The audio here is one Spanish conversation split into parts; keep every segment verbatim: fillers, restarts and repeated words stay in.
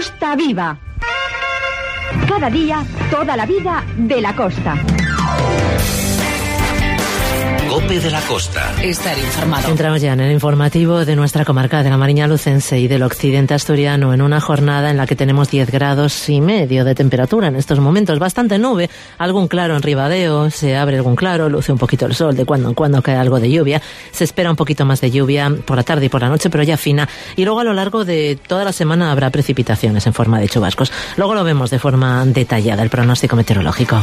Costa Viva. Cada día, toda la vida de la costa. COPE de la Costa. Estar informado. Entramos ya en el informativo de nuestra comarca de la Mariña Lucense y del occidente asturiano, en una jornada en la que tenemos diez grados y medio de temperatura en estos momentos. Bastante nube, algún claro en Ribadeo, se abre algún claro, luce un poquito el sol, de cuando en cuando cae algo de lluvia. Se espera un poquito más de lluvia por la tarde y por la noche, pero ya fina. Y luego a lo largo de toda la semana habrá precipitaciones en forma de chubascos. Luego lo vemos de forma detallada, el pronóstico meteorológico.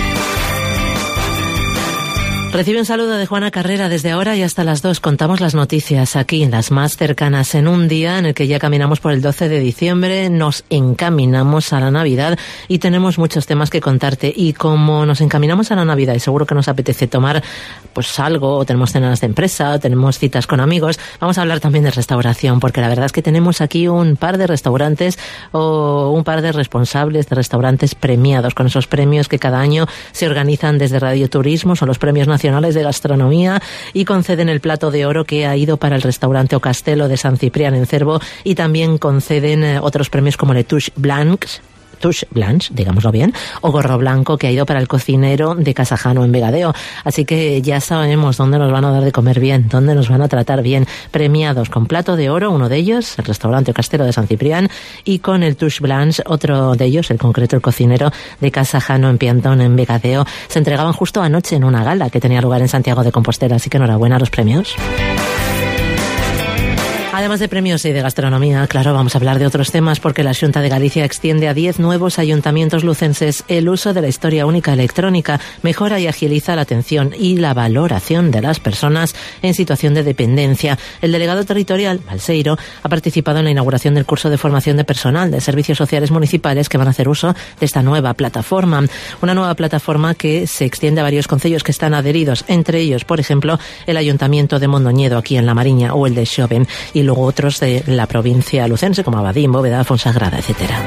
Recibe un saludo de Juana Carrera. Desde ahora y hasta las dos contamos las noticias aquí, las más cercanas, en un día en el que ya caminamos por el doce de diciembre, nos encaminamos a la Navidad y tenemos muchos temas que contarte. Y como nos encaminamos a la Navidad y seguro que nos apetece tomar pues algo, o tenemos cenas de empresa, o tenemos citas con amigos, vamos a hablar también de restauración, porque la verdad es que tenemos aquí un par de restaurantes o un par de responsables de restaurantes premiados, con esos premios que cada año se organizan desde Radio Turismo, son los premios nacionales de gastronomía, y conceden el plato de oro que ha ido para el restaurante O Castelo de San Ciprián en Cervo, y también conceden eh, otros premios como Le Touche Blanche, Touche Blanche, digámoslo bien, o Gorro Blanco, que ha ido para el cocinero de Casajano en Vegadeo. Así que ya sabemos dónde nos van a dar de comer bien, dónde nos van a tratar bien. Premiados con plato de oro, uno de ellos, el restaurante O Castelo de San Ciprián, y con el Touche Blanche, otro de ellos, en concreto el cocinero de Casajano en Piantón, en Vegadeo. Se entregaban justo anoche en una gala que tenía lugar en Santiago de Compostela, así que enhorabuena a los premios. Además de premios y de gastronomía, claro, vamos a hablar de otros temas, porque la Xunta de Galicia extiende a diez nuevos ayuntamientos lucenses el uso de la historia única electrónica, mejora y agiliza la atención y la valoración de las personas en situación de dependencia. El delegado territorial, Balseiro, ha participado en la inauguración del curso de formación de personal de servicios sociales municipales que van a hacer uso de esta nueva plataforma. Una nueva plataforma que se extiende a varios concellos que están adheridos, entre ellos, por ejemplo, el Ayuntamiento de Mondoñedo, aquí en La Mariña, o el de Xoven, y luego otros de la provincia lucense como Abadín, Bóveda, Fonsagrada, etcétera.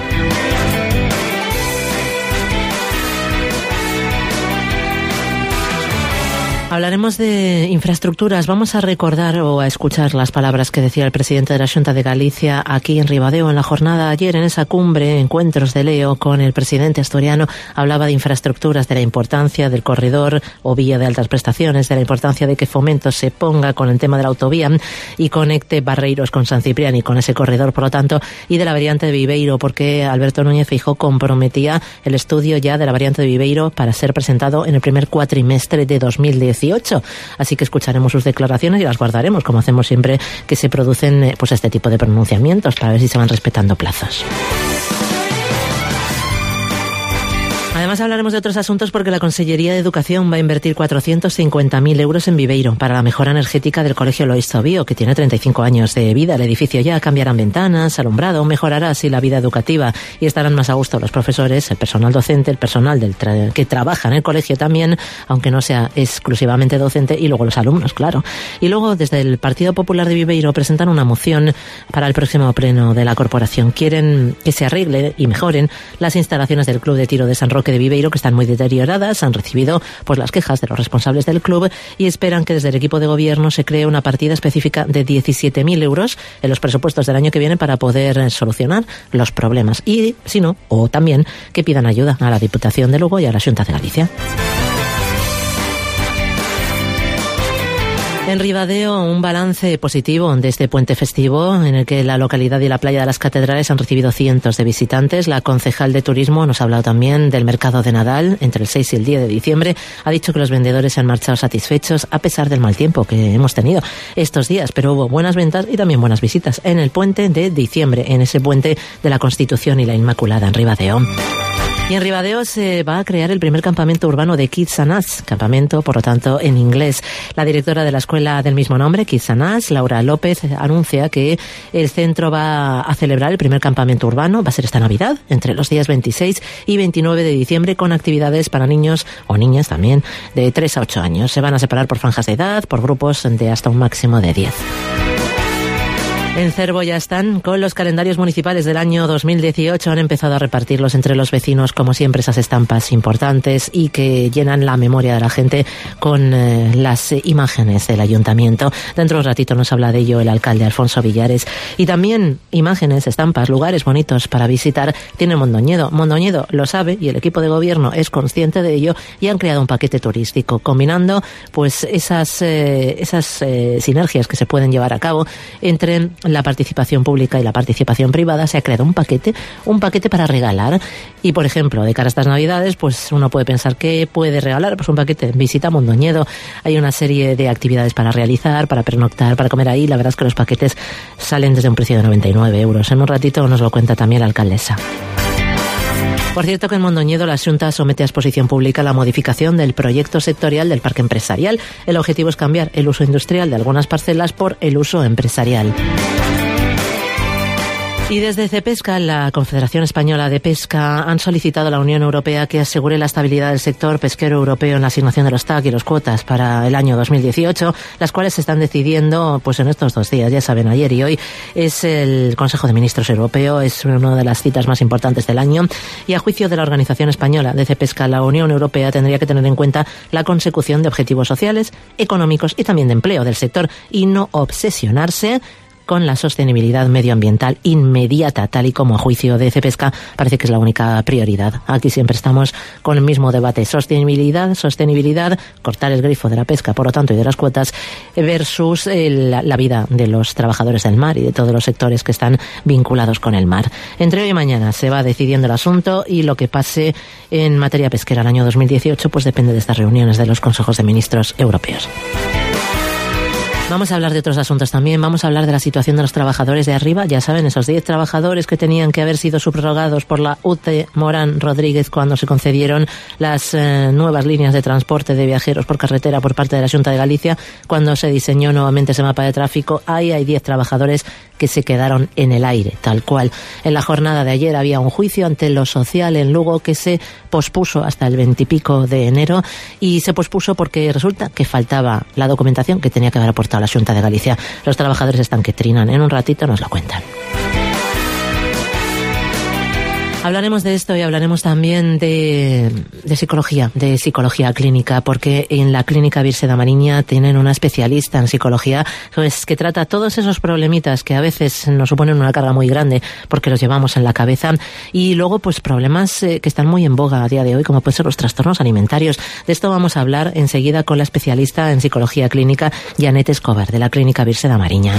Hablaremos de infraestructuras. Vamos a recordar o a escuchar las palabras que decía el presidente de la Xunta de Galicia aquí en Ribadeo en la jornada ayer, en esa cumbre, Encuentros de Leo, con el presidente asturiano. Hablaba de infraestructuras, de la importancia del corredor o vía de altas prestaciones, de la importancia de que Fomento se ponga con el tema de la autovía y conecte Barreiros con San Ciprián y con ese corredor, por lo tanto, y de la variante de Viveiro, porque Alberto Núñez Feijóo comprometía el estudio ya de la variante de Viveiro para ser presentado en el primer cuatrimestre de dos mil dieciocho. Así que escucharemos sus declaraciones y las guardaremos, como hacemos siempre que se producen pues este tipo de pronunciamientos, para ver si se van respetando plazos. Además hablaremos de otros asuntos, porque la Consellería de Educación va a invertir cuatrocientos cincuenta mil euros en Viveiro para la mejora energética del Colegio Lois Tobío, que tiene treinta y cinco años de vida. El edificio ya cambiarán ventanas, alumbrado, mejorará así la vida educativa y estarán más a gusto los profesores, el personal docente, el personal del tra- que trabaja en el colegio también, aunque no sea exclusivamente docente, y luego los alumnos, claro. Y luego desde el Partido Popular de Viveiro presentan una moción para el próximo pleno de la corporación. Quieren que se arregle y mejoren las instalaciones del Club de Tiro de San Roque de Viveiro, que están muy deterioradas. Han recibido pues las quejas de los responsables del club y esperan que desde el equipo de gobierno se cree una partida específica de diecisiete mil euros en los presupuestos del año que viene para poder solucionar los problemas. Y si no, o también que pidan ayuda a la Diputación de Lugo y a la Xunta de Galicia. En Ribadeo, un balance positivo de este puente festivo, en el que la localidad y la playa de las Catedrales han recibido cientos de visitantes. La concejal de turismo nos ha hablado también del mercado de Nadal entre el seis y el diez de diciembre. Ha dicho que los vendedores se han marchado satisfechos a pesar del mal tiempo que hemos tenido estos días, pero hubo buenas ventas y también buenas visitas en el puente de diciembre, en ese puente de la Constitución y la Inmaculada en Ribadeo. Y en Ribadeo se va a crear el primer campamento urbano de Kids and Us, campamento, por lo tanto, en inglés. La directora de la escuela del mismo nombre, Kids and Us, Laura López, anuncia que el centro va a celebrar el primer campamento urbano, va a ser esta Navidad, entre los días veintiséis y veintinueve de diciembre, con actividades para niños o niñas también de tres a ocho años. Se van a separar por franjas de edad, por grupos de hasta un máximo de diez. En Cervo ya están con los calendarios municipales del año dos mil dieciocho. Han empezado a repartirlos entre los vecinos, como siempre, esas estampas importantes y que llenan la memoria de la gente con eh, las eh, imágenes del ayuntamiento. Dentro de un ratito nos habla de ello el alcalde Alfonso Villares. Y también imágenes, estampas, lugares bonitos para visitar tiene Mondoñedo. Mondoñedo lo sabe y el equipo de gobierno es consciente de ello y han creado un paquete turístico combinando pues esas, eh, esas eh, sinergias que se pueden llevar a cabo entre la participación pública y la participación privada. Se ha creado un paquete, un paquete para regalar. Y, por ejemplo, de cara a estas Navidades, pues uno puede pensar ¿qué puede regalar? Pues un paquete, visita Mondoñedo. Hay una serie de actividades para realizar, para pernoctar, para comer ahí. La verdad es que los paquetes salen desde un precio de noventa y nueve euros. En un ratito nos lo cuenta también la alcaldesa. Por cierto que en Mondoñedo la Xunta somete a exposición pública la modificación del proyecto sectorial del parque empresarial. El objetivo es cambiar el uso industrial de algunas parcelas por el uso empresarial. Y desde Cepesca, la Confederación Española de Pesca, han solicitado a la Unión Europea que asegure la estabilidad del sector pesquero europeo en la asignación de los T A C y los cuotas para el año dos mil dieciocho, las cuales se están decidiendo pues en estos dos días. Ya saben, ayer y hoy es el Consejo de Ministros Europeo, es una de las citas más importantes del año, y a juicio de la Organización Española de Cepesca, la Unión Europea tendría que tener en cuenta la consecución de objetivos sociales, económicos y también de empleo del sector y no obsesionarse con la sostenibilidad medioambiental inmediata, tal y como a juicio de Cepesca parece que es la única prioridad. Aquí siempre estamos con el mismo debate: sostenibilidad, sostenibilidad, cortar el grifo de la pesca, por lo tanto, y de las cuotas, versus eh, la, la vida de los trabajadores del mar y de todos los sectores que están vinculados con el mar. Entre hoy y mañana se va decidiendo el asunto, y lo que pase en materia pesquera el año dos mil dieciocho pues depende de estas reuniones de los consejos de ministros europeos. Vamos a hablar de otros asuntos también. Vamos a hablar de la situación de los trabajadores de arriba. Ya saben, esos diez trabajadores que tenían que haber sido subrogados por la U T E Morán Rodríguez cuando se concedieron las eh, nuevas líneas de transporte de viajeros por carretera por parte de la Xunta de Galicia, cuando se diseñó nuevamente ese mapa de tráfico. Ahí hay diez trabajadores que se quedaron en el aire, tal cual. En la jornada de ayer había un juicio ante lo social en Lugo que se pospuso hasta el veintipico de enero, y se pospuso porque resulta que faltaba la documentación que tenía que haber aportado la Xunta de Galicia. Los trabajadores están que trinan. En un ratito nos lo cuentan. Hablaremos de esto y hablaremos también de, de psicología, de psicología clínica, porque en la Clínica Virse da Mariña tienen una especialista en psicología pues, que trata todos esos problemitas que a veces nos suponen una carga muy grande porque los llevamos en la cabeza, y luego pues problemas eh, que están muy en boga a día de hoy, como pueden ser los trastornos alimentarios. De esto vamos a hablar enseguida con la especialista en psicología clínica, Janet Escobar, de la Clínica Virse da Mariña.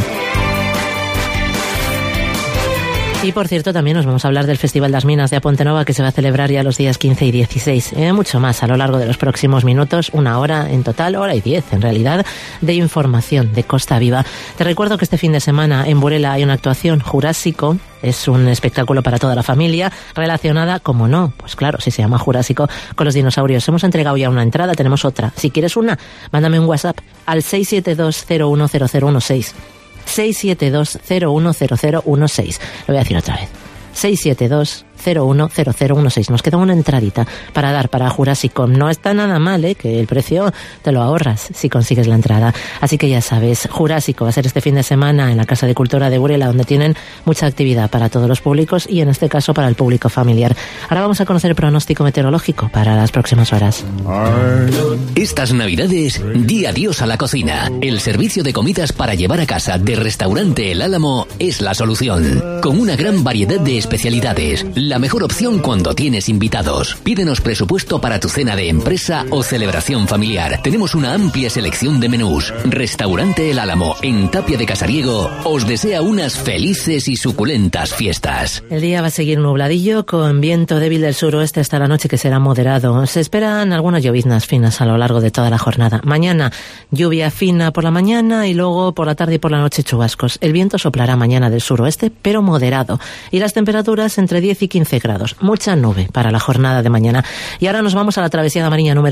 Y, por cierto, también nos vamos a hablar del Festival das Minas de A Ponte Nova, que se va a celebrar ya los días quince y dieciséis. Eh, mucho más a lo largo de los próximos minutos, una hora en total, hora y diez en realidad, de información de Costa Viva. Te recuerdo que este fin de semana en Burela hay una actuación Jurásico. Es un espectáculo para toda la familia, relacionada, como no, pues claro, si se llama Jurásico, con los dinosaurios. Hemos entregado ya una entrada, tenemos otra. Si quieres una, mándame un WhatsApp al seis siete dos cero uno cero cero uno seis. seis siete dos cero uno cero cero uno seis. Lo voy a decir otra vez. seis siete dos cero uno cero cero uno seis. Nos queda una entradita para dar para Jurásico. No está nada mal, ¿eh? Que el precio te lo ahorras si consigues la entrada. Así que ya sabes, Jurásico va a ser este fin de semana en la Casa de Cultura de Burela, donde tienen mucha actividad para todos los públicos y en este caso para el público familiar. Ahora vamos a conocer el pronóstico meteorológico para las próximas horas. Estas Navidades, di adiós a la cocina. El servicio de comidas para llevar a casa de Restaurante El Álamo es la solución. Con una gran variedad de especialidades. La mejor opción cuando tienes invitados. Pídenos presupuesto para tu cena de empresa o celebración familiar. Tenemos una amplia selección de menús. Restaurante El Álamo, en Tapia de Casariego, os desea unas felices y suculentas fiestas. El día va a seguir nubladillo, con viento débil del suroeste hasta la noche, que será moderado. Se esperan algunas lloviznas finas a lo largo de toda la jornada. Mañana, lluvia fina por la mañana y luego por la tarde y por la noche chubascos. El viento soplará mañana del suroeste, pero moderado. Y las temperaturas entre diez y quince grados. Mucha nube para la jornada de mañana. Y ahora nos vamos a la travesía de Mariña número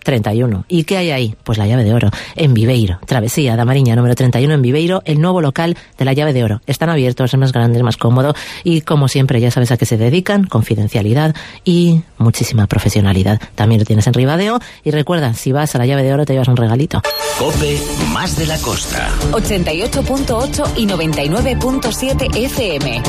treinta y uno. ¿Y qué hay ahí? Pues la llave de oro, en Viveiro, Travesía da Mariña número treinta y uno en Viveiro, el nuevo local de la llave de oro. Están abiertos, es más grande, es más cómodo y como siempre ya sabes a qué se dedican, confidencialidad y muchísima profesionalidad. También lo tienes en Ribadeo y recuerda, si vas a la llave de oro te llevas un regalito. COPE más de la costa. ochenta y ocho punto ocho y noventa y nueve punto siete F M.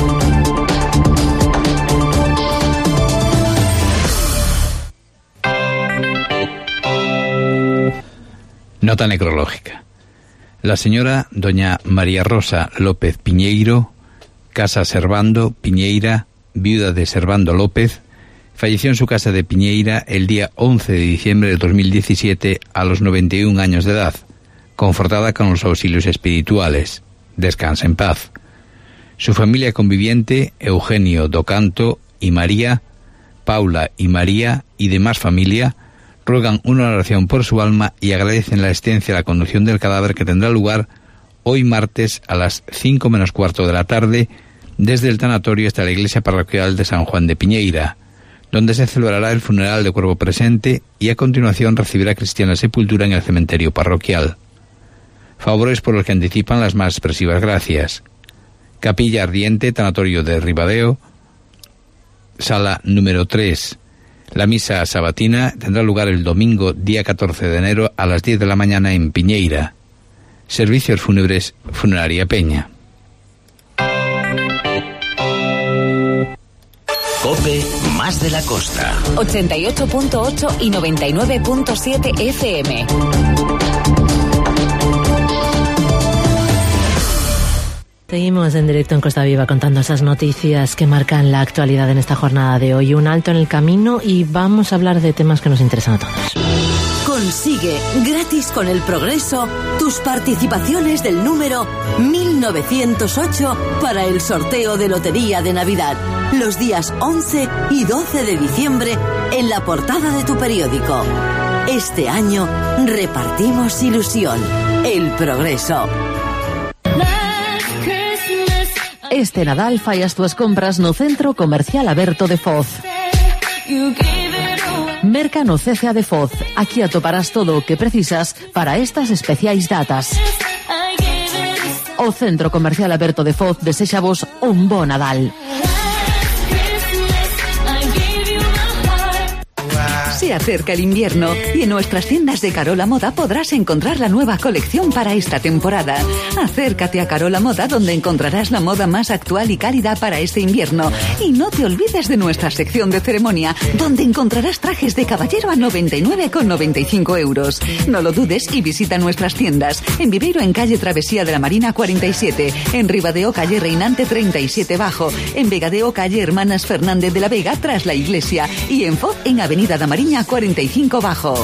Nota necrológica. La señora doña María Rosa López Piñeiro, casa Servando, Piñeira, viuda de Servando López, falleció en su casa de Piñeira el día once de diciembre de dos mil diecisiete a los noventa y un años de edad, confortada con los auxilios espirituales. Descansa en paz. Su familia conviviente, Eugenio Docanto y María, Paula y María y demás familia, ruegan una oración por su alma y agradecen la asistencia a la conducción del cadáver que tendrá lugar hoy martes a las cinco menos cuarto de la tarde desde el tanatorio hasta la iglesia parroquial de San Juan de Piñeira, donde se celebrará el funeral de cuerpo presente y a continuación recibirá cristiana sepultura en el cementerio parroquial. Favores por los que anticipan las más expresivas gracias. Capilla Ardiente, tanatorio de Ribadeo, sala número tres. La misa sabatina tendrá lugar el domingo, día catorce de enero, a las diez de la mañana en Piñeira. Servicios fúnebres Funeraria Peña. COPE más de la costa. ochenta y ocho punto ocho y noventa y nueve punto siete F M. Seguimos en directo en Costa Viva contando esas noticias que marcan la actualidad en esta jornada de hoy. Un alto en el camino y vamos a hablar de temas que nos interesan a todos. Consigue gratis con El Progreso tus participaciones del número mil novecientos ocho para el sorteo de Lotería de Navidad, los días once y doce de diciembre en la portada de tu periódico. Este año repartimos ilusión. El Progreso. Este Nadal fallas túas compras no Centro Comercial Aberto de Foz. Merca no C C A de Foz. Aquí atoparás todo o que precisas para estas especiais datas. O Centro Comercial Aberto de Foz desexavos un bo Nadal. Se acerca el invierno y en nuestras tiendas de Carola Moda podrás encontrar la nueva colección para esta temporada. Acércate a Carola Moda, donde encontrarás la moda más actual y cálida para este invierno. Y no te olvides de nuestra sección de ceremonia, donde encontrarás trajes de caballero a noventa y nueve con noventa y cinco euros. No lo dudes y visita nuestras tiendas. En Viveiro, en calle Travesía de la Marina cuarenta y siete. En Ribadeo, calle Reinante treinta y siete Bajo. En Vegadeo, calle Hermanas Fernández de la Vega, tras la iglesia. Y en Foz, en Avenida da Mariña cuarenta y cinco Bajo.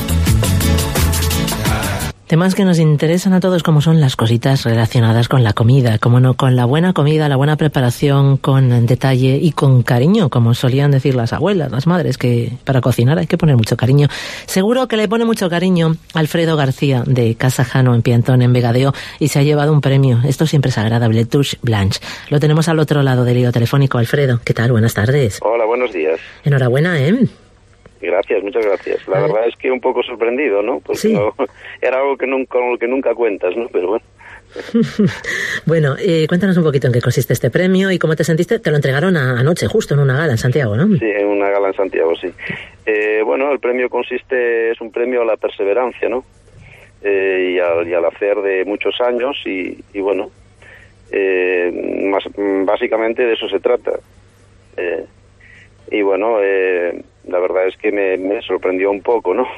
Temas que nos interesan a todos, como son las cositas relacionadas con la comida, como no, con la buena comida, la buena preparación, con detalle y con cariño, como solían decir las abuelas, las madres, que para cocinar hay que poner mucho cariño. Seguro que le pone mucho cariño Alfredo García, de Casa Jano, en Piantón, en Vegadeo, y se ha llevado un premio. Esto siempre es agradable, Touche Blanche. Lo tenemos al otro lado del hilo telefónico. Alfredo, ¿qué tal? Buenas tardes. Hola, buenos días. Enhorabuena, ¿eh? Gracias, muchas gracias. La verdad es que un poco sorprendido, ¿no? Porque sí. no, era algo que nunca, con lo que nunca cuentas, ¿no? Pero bueno. Bueno, eh, cuéntanos un poquito en qué consiste este premio y cómo te sentiste. Te lo entregaron a, anoche, justo en una gala en Santiago, ¿no? Sí, en una gala en Santiago, sí. Eh, bueno, el premio consiste, es un premio a la perseverancia, ¿no? Eh, y, al, y al hacer de muchos años y, y bueno, eh, más, básicamente de eso se trata. Eh, y bueno, eh, la verdad es que me, me sorprendió un poco, ¿no?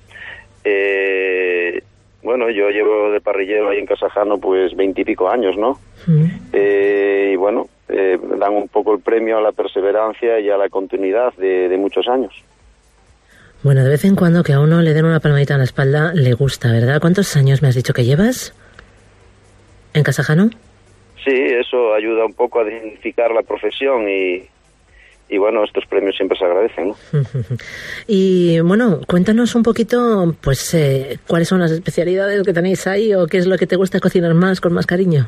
Eh, bueno, yo llevo de parrillero ahí en Casa Jano pues veintipico años, ¿no? Mm. Eh, y bueno, eh, dan un poco el premio a la perseverancia y a la continuidad de, de muchos años. Bueno, de vez en cuando que a uno le den una palmadita en la espalda le gusta, ¿verdad? ¿Cuántos años me has dicho que llevas en Casa Jano? Sí, eso ayuda un poco a dignificar la profesión y... Y bueno, estos premios siempre se agradecen, ¿no? Y bueno, cuéntanos un poquito, pues, eh, cuáles son las especialidades que tenéis ahí o qué es lo que te gusta cocinar más, con más cariño.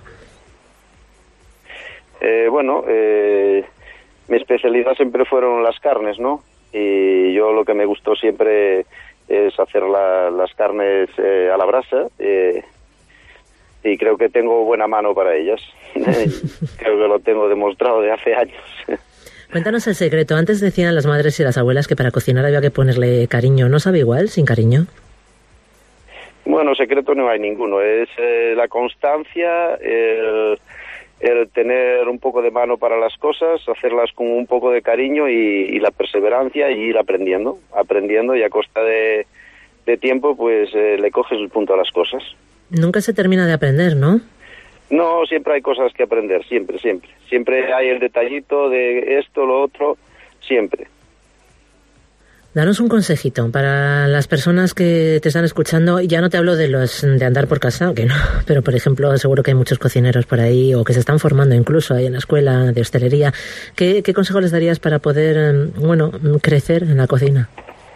Eh, bueno, eh, mi especialidad siempre fueron las carnes, ¿no? Y yo lo que me gustó siempre es hacer la, las carnes eh, a la brasa, eh, y creo que tengo buena mano para ellas. Creo que lo tengo demostrado de hace años. Cuéntanos el secreto. Antes decían las madres y las abuelas que para cocinar había que ponerle cariño. ¿No sabe igual, sin cariño? Bueno, secreto no hay ninguno. Es eh, la constancia, el, el tener un poco de mano para las cosas, hacerlas con un poco de cariño y, y la perseverancia y ir aprendiendo, aprendiendo y a costa de, de tiempo, pues eh, le coges el punto a las cosas. Nunca se termina de aprender, ¿no? No, siempre hay cosas que aprender, siempre, siempre. Siempre hay el detallito de esto, lo otro, siempre. Danos un consejito para las personas que te están escuchando. Ya no te hablo de los de andar por casa, que no, pero por ejemplo seguro que hay muchos cocineros por ahí o que se están formando incluso ahí en la escuela de hostelería. ¿Qué, qué consejo les darías para poder, bueno, crecer en la cocina?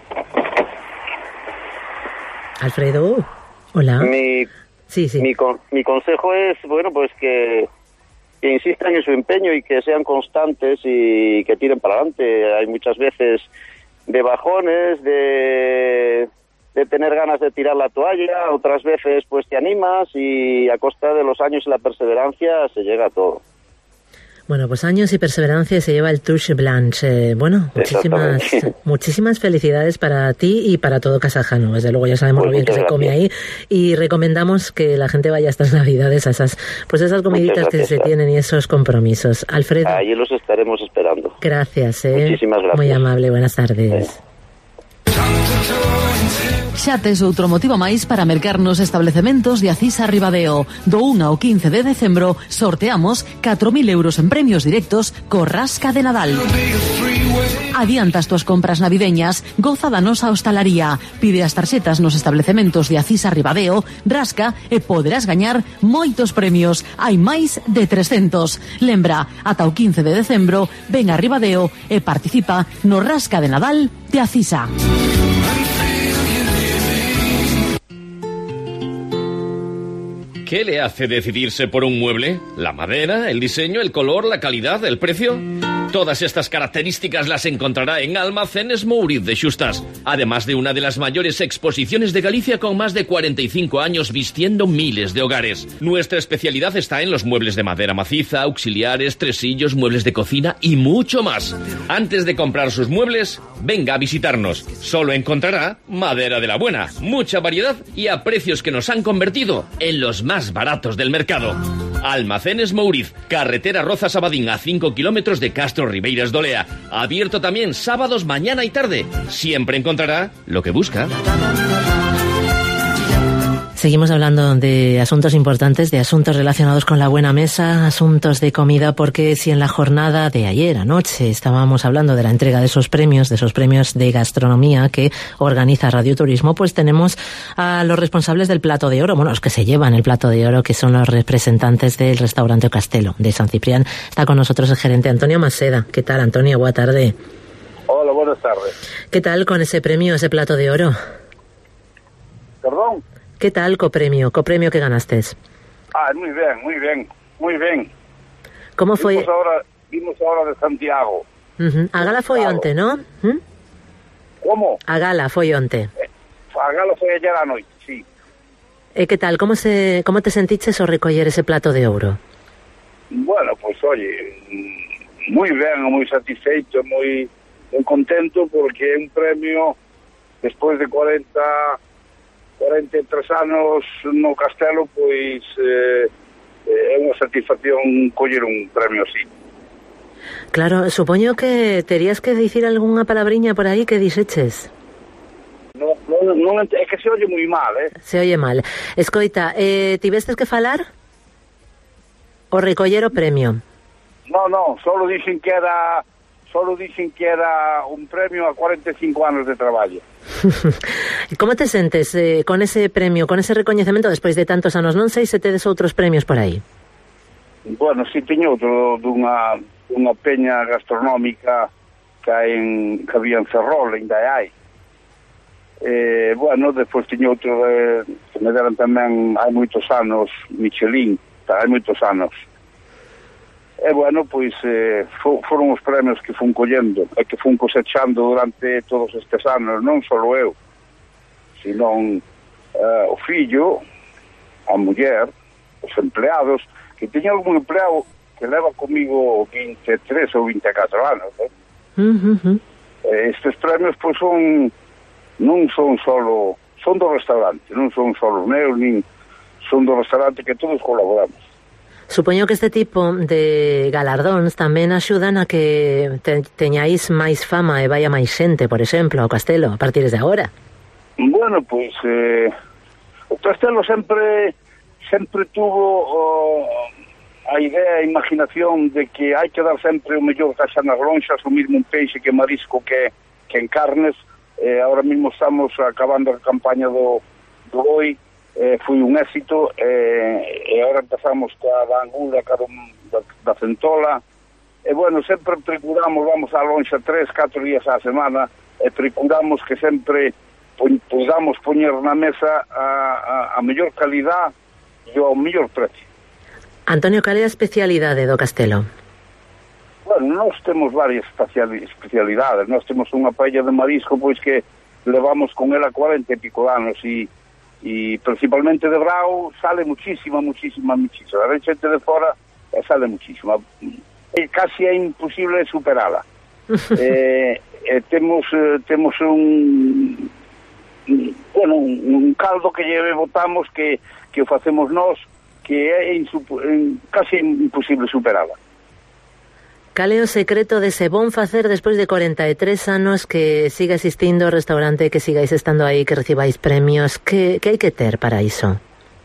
Alfredo, hola. Mi, sí, sí. Mi, mi consejo es, bueno, pues que, que insistan en su empeño y que sean constantes y que tiren para adelante. Hay muchas veces de bajones, de, de tener ganas de tirar la toalla, otras veces pues te animas y a costa de los años y la perseverancia se llega a todo. Bueno, pues años y perseverancia se lleva el Touche Blanche. Eh, bueno, muchísimas muchísimas felicidades para ti y para todo Casajano. Desde luego ya sabemos pues lo bien que se gracias. come ahí y recomendamos que la gente vaya estas Navidades a esas, pues esas comiditas que se tienen y esos compromisos. Alfredo. Ahí los estaremos esperando. Gracias, eh. Muchísimas gracias. Muy amable, buenas tardes. Sí. Xa tes outro motivo máis para mercar nos establecementos de Acisa Ribadeo. Do uno ao quince de decembro sorteamos catro mil euros en premios directos co Rasca de Nadal. Adiantas túas compras navideñas, goza da nosa hostalaría. Pide as tarxetas nos establecementos de Acisa Ribadeo, rasca e poderás gañar moitos premios. Hai máis de trescentos. Lembra, ata o quince de decembro, ven a Ribadeo e participa no Rasca de Nadal de Acisa. ¿Qué le hace decidirse por un mueble? ¿La madera, el diseño, el color, la calidad, el precio? Todas estas características las encontrará en Almacenes Mouriz de Xustas, además de una de las mayores exposiciones de Galicia con más de cuarenta y cinco años vistiendo miles de hogares. Nuestra especialidad está en los muebles de madera maciza, auxiliares, tresillos, muebles de cocina y mucho más. Antes de comprar sus muebles, venga a visitarnos. Solo encontrará madera de la buena, mucha variedad y a precios que nos han convertido en los más baratos del mercado. Almacenes Mouriz, carretera Rozas-Abadín a cinco kilómetros de Castro Ribeiras de Olea. Abierto también sábados mañana y tarde. Siempre encontrará lo que busca. Seguimos hablando de asuntos importantes, de asuntos relacionados con la buena mesa, asuntos de comida, porque si en la jornada de ayer anoche estábamos hablando de la entrega de esos premios, de esos premios de gastronomía que organiza Radio Turismo, pues tenemos a los responsables del plato de oro, bueno, los que se llevan el plato de oro, que son los representantes del restaurante Castelo de San Ciprián. Está con nosotros el gerente Antonio Maseda. ¿Qué tal, Antonio? Buena tarde. Hola, buenas tardes. ¿Qué tal con ese premio, ese plato de oro? ¿Perdón? ¿Qué tal, copremio? ¿Copremio que ganaste? Ah, muy bien, muy bien, muy bien. ¿Cómo foi? Vimos ahora, vimos ahora de Santiago. Uh-huh. A gala foi onte, ¿no? ¿Mm? ¿Cómo? A gala foi onte. Eh, a gala foi ayer a noite, sí. E que tal? Como se como te sentiches ao recoller ese plato de ouro? Bueno, pues oye, muy bien, muy satisfecho, muy, muy contento porque é un premio despois de cuarenta cuarenta e tres anos no Castelo, pois eh, é unha satisfacción coller un premio así. Claro, supoño que terías que dicir algunha palabriña por aí que dixeches. No, no, non, é que se oye moi mal, eh? Se oye mal. Escoita, eh, tivestes que falar o recoller o premio? No, no, solo dixen que era solo dixen que era un premio a cuarenta e cinco anos de traballo. Como te sentes eh, con ese premio, con ese recoñecemento despois de tantos anos? Non sei se tedes outros premios por aí. Bueno, si teño outro dunha, dunha peña gastronómica que, hai en, que había en Ferrol, ainda hai. Eh, bueno, despois teño outro de, que me deran tamén hai moitos anos, Michelin, hai moitos anos. E, bueno, pois, eh, for, foron os premios que fun collendo e que fun cosechando durante todos estes anos, non só eu. senón uh, o fillo, a muller, os empleados, que teña algún empleado que leva comigo vinte e tres ou vinte e catro anos, eh? Uh-huh. Estes premios, pois, son non son solo, son do restaurante, non son solo meus, nin son do restaurante, que todos colaboramos. Supoño que este tipo de galardóns tamén axudan a que te, teñáis máis fama e vaya máis xente, por exemplo, ao Castelo, a partir de agora. Bueno, pois eh, o Castelo sempre sempre tuvo oh, a idea, a imaginación de que hai que dar sempre o mellor casa nas lonxas, o mismo un peixe que marisco que, que en carnes. Eh, ahora mismo estamos acabando a campaña do, do boi, eh, foi un éxito, eh, e agora empezamos coa da angula, ca da, da centola, e bueno, sempre procuramos, vamos á lonxa tres, catro días á semana, e procuramos que sempre podamos poñer na mesa a, a, a mellor calidad e o mellor precio. Antonio, cal é a especialidade do Castelo? Bueno, nós temos varias especialidades. Nós temos unha paella de marisco, pois que levamos con ela cuarenta e pico anos, e, e principalmente de brao sale muchísima, muchísima, muchísima. A xente de fora eh, sale muchísima. E casi é imposible superala. eh, eh, temos eh, temos un, bueno, un, un caldo que lle botamos que, que o facemos nós, que é insup- casi imposible superala. Cal é o secreto dese bon facer despois de cuarenta e tres anos, que siga existindo o restaurante, que sigáis estando aí, que recibáis premios? Que, que hai que ter para iso?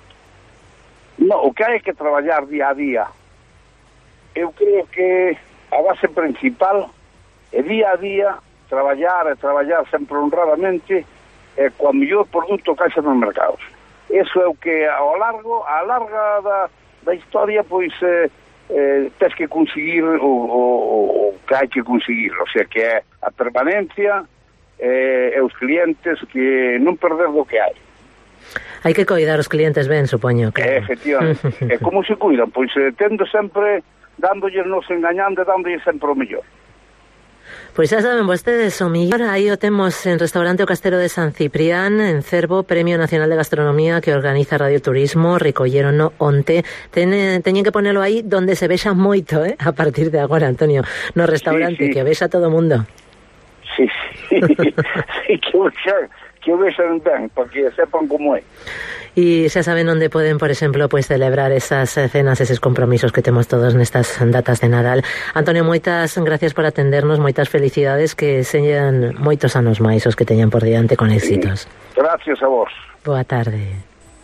No, o que hai que traballar día a día. Eu creo que a base principal é día a día traballar e traballar sempre honradamente e coa mellor produto que haxa nos mercados. Eso é o que ao largo, a larga da, da historia, pois eh, eh, tens que conseguir o, o, o que hai que conseguir, o sea, que é a permanencia eh, e os clientes, que non perder do que hai. Hai que coidar os clientes ben, supoño. Claro. Eh, efectivamente. E como se cuidan? Pois eh, tendo sempre, dándolles, nos engañando e dándolles sempre o mellor. Pois xa saben vostedes, o millor aí o temos en Restaurante O Castelo de San Ciprián, en Cervo, Premio Nacional de Gastronomía que organiza Radio Turismo, recollerono onte. Ten, teñen que ponelo aí donde se vexa moito, eh? A partir de agora, Antonio, no restaurante, sí, sí. Que vexa todo o mundo. Sí, sí, sí, que o vexan, que o vexan ben, para que sepan como é. E xa saben onde poden, por exemplo, pues, celebrar esas cenas, eses compromisos que temos todos nestas datas de Nadal. Antonio, moitas gracias por atendernos, moitas felicidades, que señan moitos anos máis os que teñan por diante con éxitos. Gracias a vos. Boa tarde.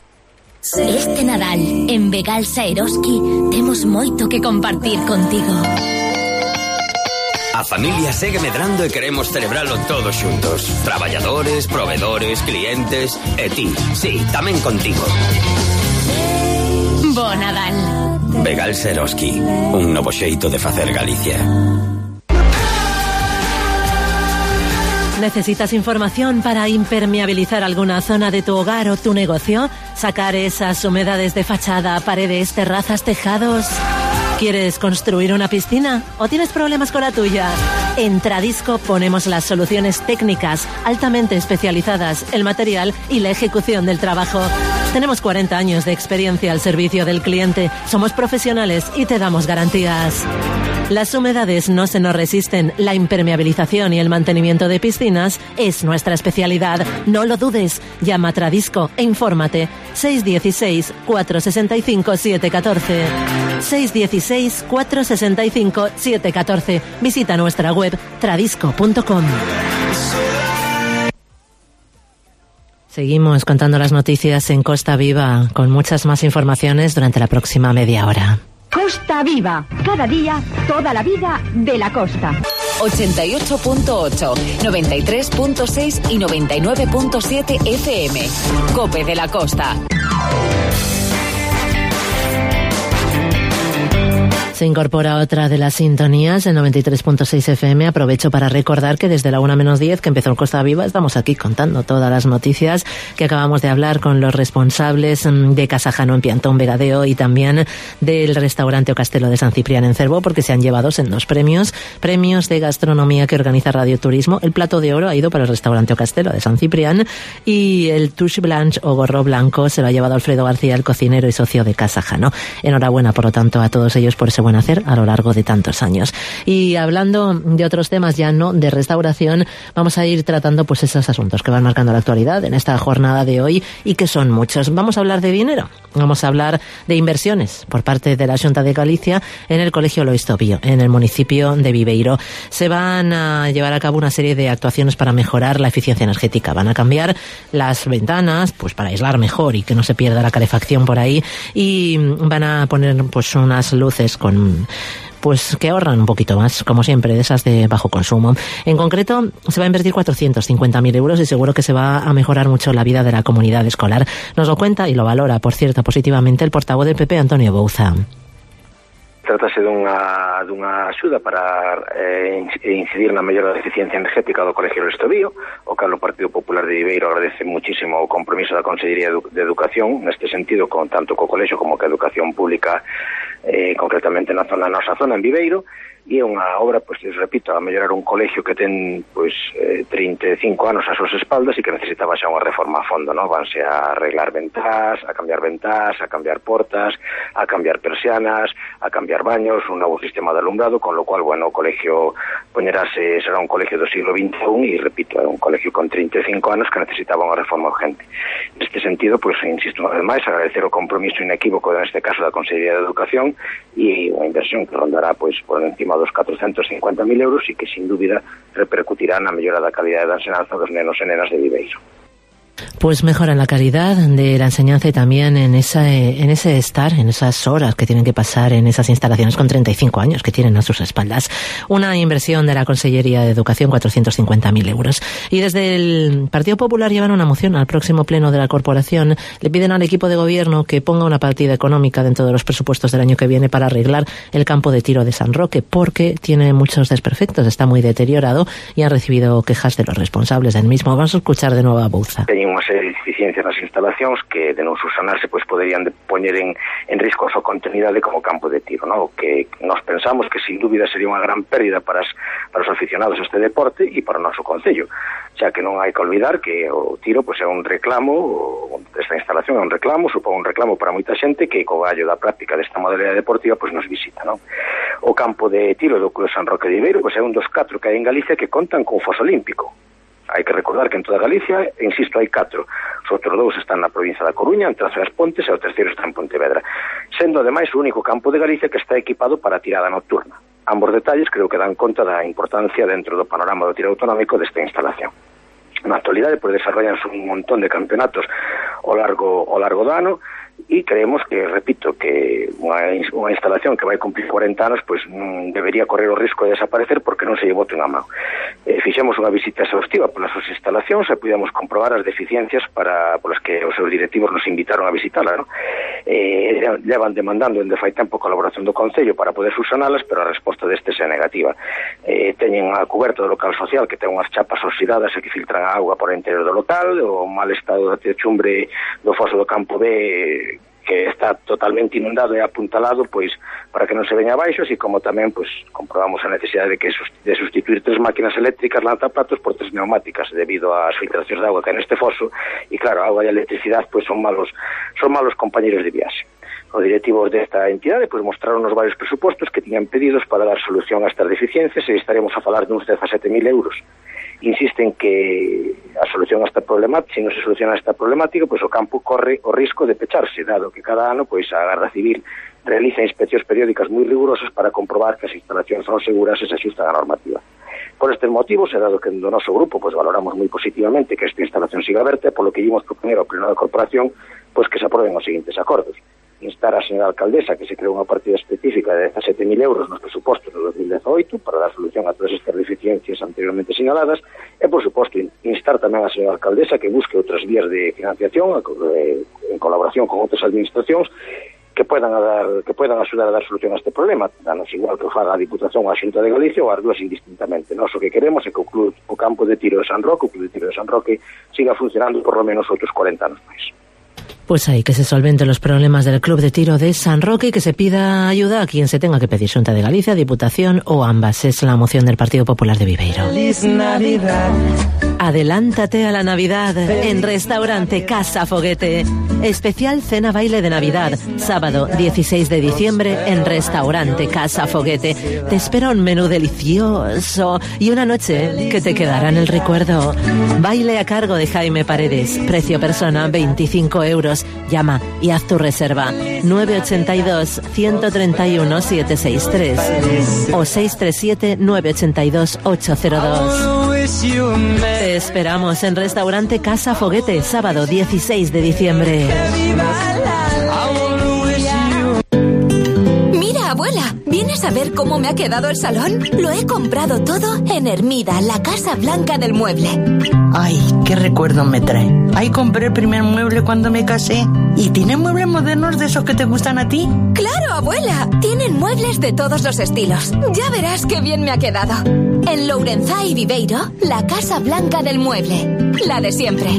Este Nadal, en Begalsa Eroski, temos moito que compartir contigo. A familia segue medrando e queremos celebralo todos xuntos. Traballadores, proveedores, clientes e ti, sí, tamén contigo. Bo Nadal. Begalsa Eroski, un novo xeito de facer Galicia. ¿Necesitas información para impermeabilizar alguna zona de tu hogar o tu negocio? ¿Sacar esas humedades de fachada, paredes, terrazas, tejados? ¿Quieres construir una piscina o tienes problemas con la tuya? En Tradisco ponemos las soluciones técnicas altamente especializadas, el material y la ejecución del trabajo. Tenemos cuarenta años de experiencia al servicio del cliente. Somos profesionales y te damos garantías. Las humedades no se nos resisten. La impermeabilización y el mantenimiento de piscinas es nuestra especialidad. No lo dudes. Llama a Tradisco e infórmate. seis uno seis, cuatro seis cinco, siete uno cuatro. seis uno seis, cuatro seis cinco, siete uno cuatro. Visita nuestra web tradisco punto com. Seguimos contando las noticias en Costa Viva, con muchas más informaciones durante la próxima media hora. Costa Viva, cada día, toda la vida de la costa. ochenta y ocho punto ocho, noventa y tres punto seis y noventa y nueve punto siete F M. Cope de la Costa. Se incorpora otra de las sintonías, el noventa y tres punto seis F M. Aprovecho para recordar que desde la una menos diez, que empezó en Costa Viva, estamos aquí contando todas las noticias, que acabamos de hablar con los responsables de Casa Jano en Piantón, Vegadeo, y también del restaurante O Castelo de San Ciprián en Cervo, porque se han llevado sendos premios, premios de gastronomía que organiza Radio Turismo. El plato de oro ha ido para el restaurante O Castelo de San Ciprián y el touche blanche o gorro blanco se lo ha llevado Alfredo García, el cocinero y socio de Casa Jano. Enhorabuena, por lo tanto, a todos ellos por ese buen hacer a lo largo de tantos años. Y hablando de otros temas, ya no de restauración, vamos a ir tratando pues esos asuntos que van marcando la actualidad en esta jornada de hoy y que son muchos. Vamos a hablar de dinero, vamos a hablar de inversiones por parte de la Xunta de Galicia en el Colegio Lois Tobío, en el municipio de Viveiro. Se van a llevar a cabo una serie de actuaciones para mejorar la eficiencia energética. Van a cambiar las ventanas pues para aislar mejor y que no se pierda la calefacción por ahí, y van a poner pues unas luces con pues que ahorran un poquito más, como siempre, de esas de bajo consumo. En concreto, se va a invertir cuatrocientos cincuenta mil euros y seguro que se va a mejorar mucho la vida de la comunidad escolar. Nos lo cuenta y lo valora, por cierto, positivamente el portavoz del P P, Antonio Bouza. Trátase dunha, dunha axuda para eh, incidir na mellora da eficiencia energética do Colegio Lois Tobío, o cal o Partido Popular de Viveiro agradece muchísimo o compromiso da Consellería de Educación neste sentido, con tanto co colexio como ca educación pública, eh, concretamente na zona, na nosa zona, en Viveiro. E é unha obra, pois, les repito, a mellorar un colegio que ten, pois, eh, trinta e cinco anos a súas espaldas e que necesitaba xa unha reforma a fondo, non? Vanse a arreglar ventás, a cambiar ventás, a cambiar portas, a cambiar persianas, a cambiar baños, un novo sistema de alumbrado, con lo cual, bueno, o colegio poñerase, será un colegio do siglo vinte e un e, repito, é un colegio con trinta e cinco anos que necesitaba unha reforma urgente. Neste sentido, pois, insisto unha vez máis, agradecer o compromiso inequívoco, neste caso, da Consellería de Educación, e unha inversión que rondará, pois, por encima dos cuatrocientos cincuenta mil euros e que, sin dúbida, repercutirá na mellora da calidade da ensinanza dos nenos e nenas de Viveiro. Pues mejoran la calidad de la enseñanza y también en esa, en ese estar, en esas horas que tienen que pasar en esas instalaciones con treinta y cinco años que tienen a sus espaldas. Una inversión de la Consellería de Educación, cuatrocientos cincuenta mil euros. Y desde el Partido Popular llevan una moción al próximo pleno de la corporación. Le piden al equipo de gobierno que ponga una partida económica dentro de los presupuestos del año que viene para arreglar el campo de tiro de San Roque, porque tiene muchos desperfectos, está muy deteriorado y han recibido quejas de los responsables del mismo. Vamos a escuchar de nuevo a Bouza. Unha serie de deficiencias nas instalacións que, de non subsanarse, pois poderían de poñer en, en risco a súa continuidade como campo de tiro, non? O que nos pensamos que sin dúbida sería unha gran pérdida para, as, para os aficionados a este deporte e para o noso concello, xa que non hai que olvidar que o tiro pois é un reclamo, esta instalación é un reclamo, supón un reclamo para moita xente que co gallo da práctica desta modalidade deportiva pois nos visita, non? O campo de tiro do Club San Roque de Viveiro pois é un dos catro que hai en Galicia que contan con foso olímpico. Hai que recordar que en toda Galicia, insisto, hai catro. Os outros dous están na provincia da Coruña, en Trazo das Pontes, e o terceiro está en Pontevedra. Sendo, ademais, o único campo de Galicia que está equipado para a tirada nocturna. Ambos detalles creo que dan conta da importancia dentro do panorama do tiro autonómico desta instalación. Na actualidade, pois, desarrollanse un montón de campeonatos ao largo, ao largo do ano, e creemos que, repito, que unha, unha instalación que vai cumplir cuarenta anos pois non debería correr o risco de desaparecer porque non se lle bote unha mão. Eh, fixemos unha visita exhaustiva polas súas instalacións e pudemos comprobar as deficiencias para polas que os seus directivos nos invitaron a visitarla, ¿no? Eh, levan demandando dende fai tempo colaboración do Concello para poder subsanalas, pero a resposta destes é negativa. Eh, teñen a coberta do local social que ten unhas chapas oxidadas e que filtran a auga por interior do local, o mal estado da techumbre do foso do campo B que está totalmente inundado e apuntalado pois para que non se veña abaixo, así como tamén pois comprobamos a necesidade de que de sustituir tres máquinas eléctricas lanzaplatos por tres neumáticas debido ás filtracións de auga que hai neste foso, e claro, a auga e a electricidade pois son malos son malos compañeros de viaxe. Os directivos desta entidade pois mostraron os varios presupostos que tiñan pedidos para dar solución a estas deficiencias e estaremos a falar duns dezasete mil euros. Insisten que a solución a esta problemática, se non se soluciona esta problemática, pois o campo corre o risco de pecharse, dado que cada ano pois a Garda Civil realiza inspeccións periódicas moi rigurosas para comprobar que as instalacións son seguras e se axustan á normativa. Por estes motivos, e dado que do noso grupo pois valoramos moi positivamente que esta instalación siga aberta, polo que ímos proponer ao pleno da corporación pois que se aproben os seguintes acordos. Instar a señora alcaldesa que se cree unha partida específica de dezasete mil euros nos presupostos do dos mil dezoito para dar solución a todas estas deficiencias anteriormente señaladas e, por suposto, instar tamén a señora alcaldesa que busque outras vías de financiación en colaboración con outras administracións que puedan a dar que puedan axudar a dar solución a este problema, danos igual que o faga a Diputación ou a Xunta de Galicia ou as dúas indistintamente. Nós o que queremos é que o, club, o campo de tiro de San Roque, o club de tiro de San Roque siga funcionando por lo menos outros corenta anos máis. Pues ahí que se solventen los problemas del Club de Tiro de San Roque y que se pida ayuda a quien se tenga que pedir, Xunta de Galicia, Diputación o ambas. Es la moción del Partido Popular de Viveiro. Feliz Navidad. Adelántate a la Navidad en Restaurante Casa Foguete. Especial cena baile de Navidad, sábado dieciséis de diciembre en Restaurante Casa Foguete. Te espera un menú delicioso y una noche que te quedará en el recuerdo. Baile a cargo de Jaime Paredes. Precio persona veinticinco euros. Llama y haz tu reserva nueve ochenta y dos, ciento treinta y uno, setecientos sesenta y tres o seis tres siete, nueve ochenta y dos, ocho cero dos. Te esperamos en Restaurante Casa Foguete, sábado dieciséis de diciembre. Mira, abuela, ¿vienes a ver cómo me ha quedado el salón? Lo he comprado todo en Hermida, la Casa Blanca del Mueble. Ay, qué recuerdo me trae. Ahí compré el primer mueble cuando me casé. ¿Y tiene muebles modernos de esos que te gustan a ti? ¡Claro, abuela! Tienen muebles de todos los estilos. Ya verás qué bien me ha quedado. En Lourenzá y Viveiro, la Casa Blanca del Mueble. La de siempre.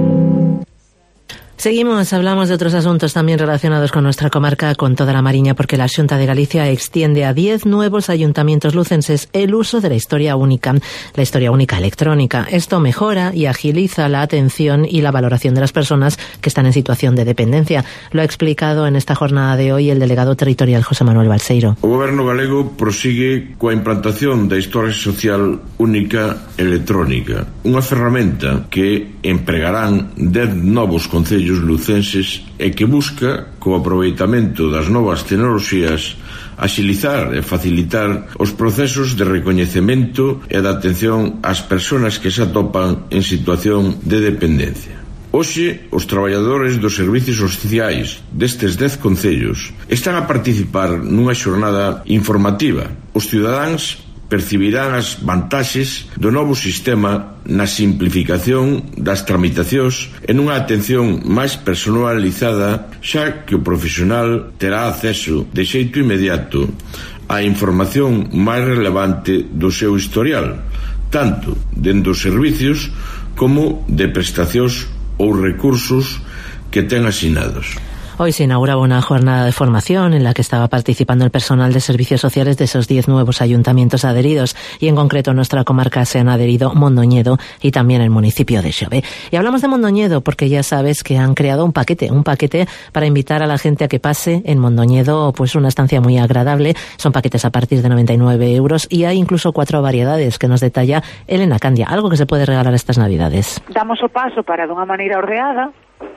Seguimos, hablamos de otros asuntos también relacionados con nuestra comarca, con toda la Mariña, porque la Xunta de Galicia extiende a diez nuevos ayuntamientos lucenses el uso de la historia única, la historia única electrónica. Esto mejora y agiliza la atención y la valoración de las personas que están en situación de dependencia. Lo ha explicado en esta jornada de hoy el delegado territorial José Manuel Balseiro. O Goberno galego prosigue coa implantación da historia social única electrónica, unha ferramenta que empregarán dez novos concellos lucenses e que busca, co aproveitamento das novas tecnoloxías, axilizar e facilitar os procesos de recoñecemento e de atención ás persoas que se atopan en situación de dependencia. Hoxe, os traballadores dos servicios sociais destes dez concellos están a participar nunha xornada informativa. Os cidadáns percibirán as vantaxes do novo sistema na simplificación das tramitacións e nunha atención máis personalizada, xa que o profesional terá acceso de xeito inmediato á información máis relevante do seu historial, tanto dentro dos servicios como de prestacións ou recursos que ten asinados. Hoy se inauguraba una jornada de formación en la que estaba participando el personal de servicios sociales de esos diez nuevos ayuntamientos adheridos, y en concreto en nuestra comarca se han adherido Mondoñedo y también el municipio de Xove. Y hablamos de Mondoñedo porque ya sabes que han creado un paquete, un paquete para invitar a la gente a que pase en Mondoñedo pues una estancia muy agradable. Son paquetes a partir de noventa y nueve euros y hay incluso cuatro variedades que nos detalla Elena Candia, algo que se puede regalar estas Navidades. Damos o paso para de unha maneira ordeada,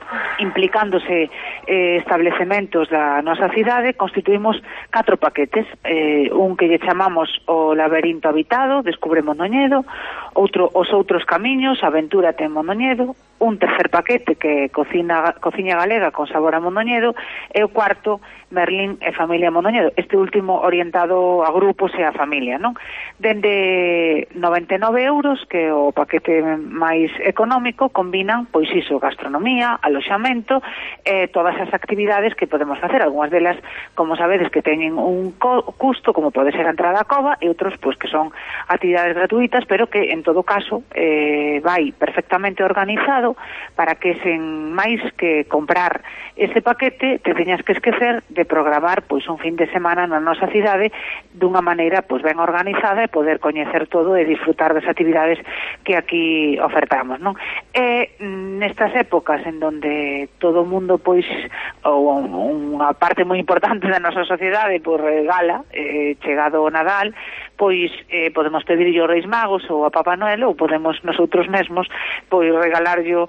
implicándose eh, establecementos da nosa cidade, constituímos catro paquetes, eh, un que lle chamamos o laberinto habitado, descubre Mondoñedo, outro os outros camiños, aventúrate en Mondoñedo, un tercer paquete que cocina, cociña galega con sabor a Mondoñedo, e o cuarto Merlín e familia Mondoñedo, este último orientado a grupos e a familia, non? Dende noventa e nove euros, que é o paquete máis económico, combinan, pois iso, gastronomía, aloxamento, e todas as actividades que podemos facer, algunhas delas, como sabedes, que teñen un custo, como pode ser a entrada á cova, e outros, pois, que son actividades gratuitas, pero que, en todo caso, eh, vai perfectamente organizado para que, sen máis que comprar ese paquete, te teñas que esquecer de programar pois un fin de semana na nosa cidade dunha maneira pois ben organizada e poder coñecer todo e disfrutar das actividades que aquí ofertamos, non? E nestas épocas en donde todo o mundo pois ou unha parte moi importante da nosa sociedade pois regala, eh, chegado o Nadal, pois eh, podemos pedirlle aos Reis Magos ou a Papá Noel, ou podemos nosotros mesmos pois regalarlo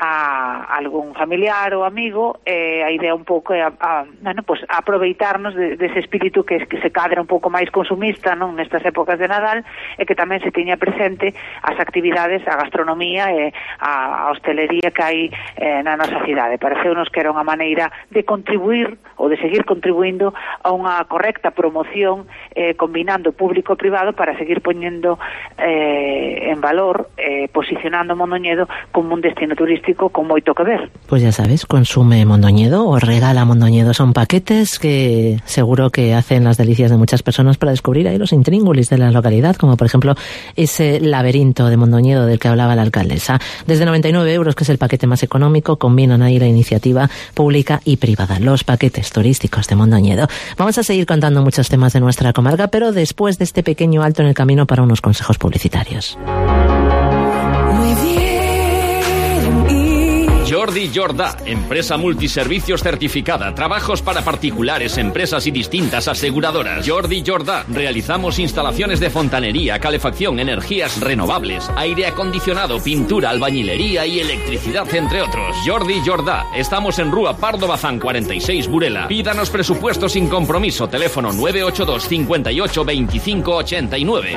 a algún familiar ou amigo. Eh, a idea un pouco é a, a, bueno, pois aproveitarnos de, dese espírito que, que se cadra un pouco máis consumista, non, nestas épocas de Nadal, e que tamén se teña presente as actividades, a gastronomía e a, a hostelería que hai eh, na nosa cidade. Pareceunos que era unha maneira de contribuir ou de seguir contribuindo a unha correcta promoción, eh, combinando público privado para seguir poniendo eh, en valor, eh, posicionando Mondoñedo como un destino turístico con moito que ver. Pues ya sabes, consume Mondoñedo o regala Mondoñedo. Son paquetes que seguro que hacen las delicias de muchas personas para descubrir ahí los intríngulis de la localidad, como por ejemplo ese laberinto de Mondoñedo del que hablaba la alcaldesa. Desde noventa y nueve euros, que es el paquete más económico, combinan ahí la iniciativa pública y privada, los paquetes turísticos de Mondoñedo. Vamos a seguir contando muchos temas de nuestra comarca, pero después de este pequeño alto en el camino para unos consejos publicitarios. Jordi Jordá, empresa multiservicios certificada, trabajos para particulares, empresas y distintas aseguradoras. Jordi Jordá, realizamos instalaciones de fontanería, calefacción, energías renovables, aire acondicionado, pintura, albañilería y electricidad, entre otros. Jordi Jordá, estamos en Rúa Pardo Bazán cuarenta y seis, Burela. Pídanos presupuesto sin compromiso, teléfono nueve ocho dos, cincuenta y ocho, veinticinco ochenta y nueve.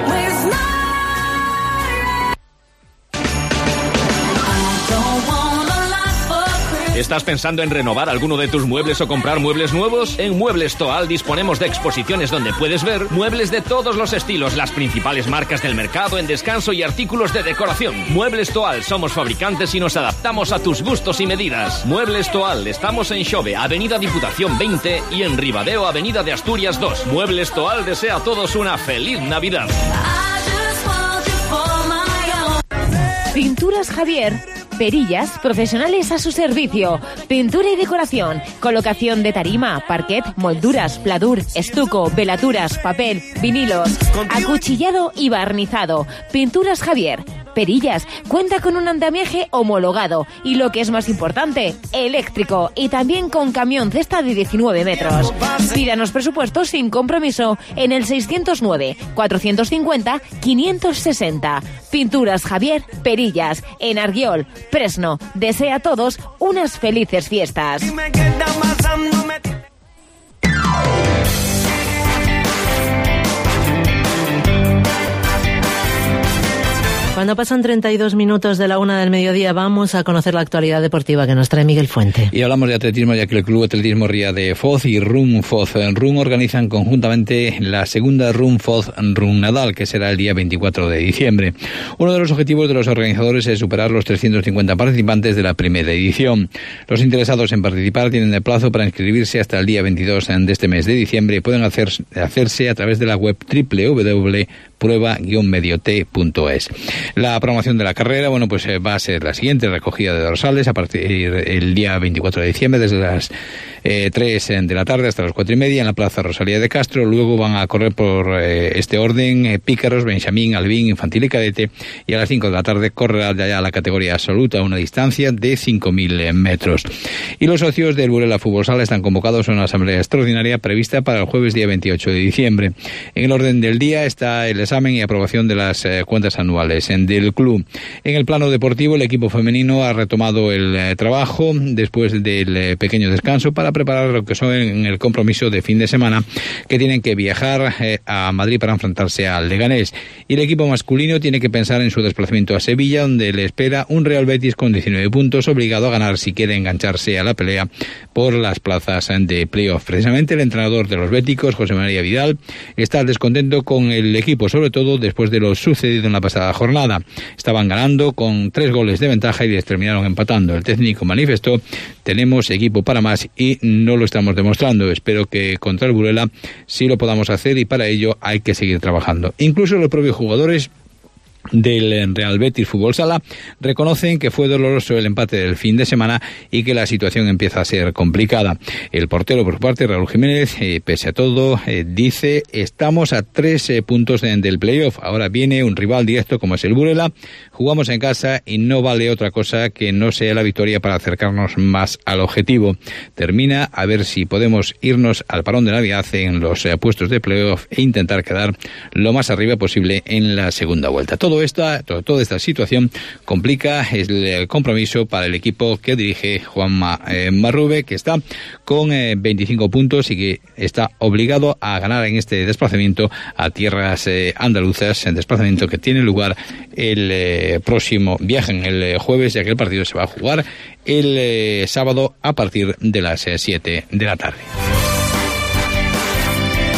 ¿Estás pensando en renovar alguno de tus muebles o comprar muebles nuevos? En Muebles Toal disponemos de exposiciones donde puedes ver muebles de todos los estilos, las principales marcas del mercado en descanso y artículos de decoración. Muebles Toal, somos fabricantes y nos adaptamos a tus gustos y medidas. Muebles Toal, estamos en Xove, Avenida Diputación veinte, y en Ribadeo, Avenida de Asturias dos. Muebles Toal desea a todos una feliz Navidad. Pinturas Javier. Perillas profesionales a su servicio. Pintura y decoración. Colocación de tarima, parquet, molduras, pladur, estuco, velaturas, papel, vinilos. Acuchillado y barnizado. Pinturas Javier. Perillas. Cuenta con un andamiaje homologado. Y lo que es más importante, eléctrico. Y también con camión cesta de diecinueve metros. Pídanos presupuestos sin compromiso en el seiscientos nueve, cuatrocientos cincuenta, quinientos sesenta. Pinturas Javier. Perillas. En Argiol. Fresno desea a todos unas felices fiestas. Cuando pasan treinta y dos minutos de la una del mediodía, vamos a conocer la actualidad deportiva que nos trae Miguel Fuente. Y hablamos de atletismo, ya que el Club Atletismo Ría de Foz y Run Foz Run organizan conjuntamente la segunda Run Foz Run Nadal, que será el día veinticuatro de diciembre. Uno de los objetivos de los organizadores es superar los trescientos cincuenta participantes de la primera edición. Los interesados en participar tienen el plazo para inscribirse hasta el día veintidós de este mes de diciembre y pueden hacer, hacerse a través de la web doble u doble u doble u punto prueba guion medio t punto es. La promoción de la carrera, bueno, pues eh, va a ser la siguiente: recogida de dorsales a partir del día veinticuatro de diciembre desde las eh, tres de la tarde hasta las cuatro y media en la Plaza Rosalía de Castro. Luego van a correr por eh, este orden eh, pícaros, Benjamín, Albín, infantil y cadete, y a las cinco de la tarde correrá ya la categoría absoluta a una distancia de cinco mil metros. Y los socios del Burela Fútbol Sala están convocados a una asamblea extraordinaria prevista para el jueves día veintiocho de diciembre. En el orden del día está el examen y aprobación de las eh, cuentas anuales en, del club. En el plano deportivo, el equipo femenino ha retomado el eh, trabajo después del eh, pequeño descanso para preparar lo que son en el compromiso de fin de semana, que tienen que viajar eh, a Madrid para enfrentarse al Leganés. Y el equipo masculino tiene que pensar en su desplazamiento a Sevilla, donde le espera un Real Betis con diecinueve puntos, obligado a ganar si quiere engancharse a la pelea por las plazas de playoff. Precisamente el entrenador de los béticos, José María Vidal, está descontento con el equipo, sobre todo después de lo sucedido en la pasada jornada. Estaban ganando con tres goles de ventaja y les terminaron empatando. El técnico manifestó: tenemos equipo para más y no lo estamos demostrando. Espero que contra el Burela sí lo podamos hacer y para ello hay que seguir trabajando. Incluso los propios jugadores del Real Betis Fútbol Sala reconocen que fue doloroso el empate del fin de semana y que la situación empieza a ser complicada. El portero, por su parte, Raúl Jiménez, eh, pese a todo, eh, dice: estamos a tres eh, puntos de, del playoff. Ahora viene un rival directo como es el Burela. Jugamos en casa y no vale otra cosa que no sea la victoria para acercarnos más al objetivo. Termina a ver si podemos irnos al parón de Navidad en los eh, puestos de playoff e intentar quedar lo más arriba posible en la segunda vuelta. Todo Esta, toda esta situación complica el compromiso para el equipo que dirige Juanma eh, Marrube, que está con eh, veinticinco puntos y que está obligado a ganar en este desplazamiento a tierras eh, andaluzas, en desplazamiento que tiene lugar el eh, próximo viaje en el eh, jueves, ya que el partido se va a jugar el eh, sábado a partir de las eh, siete de la tarde.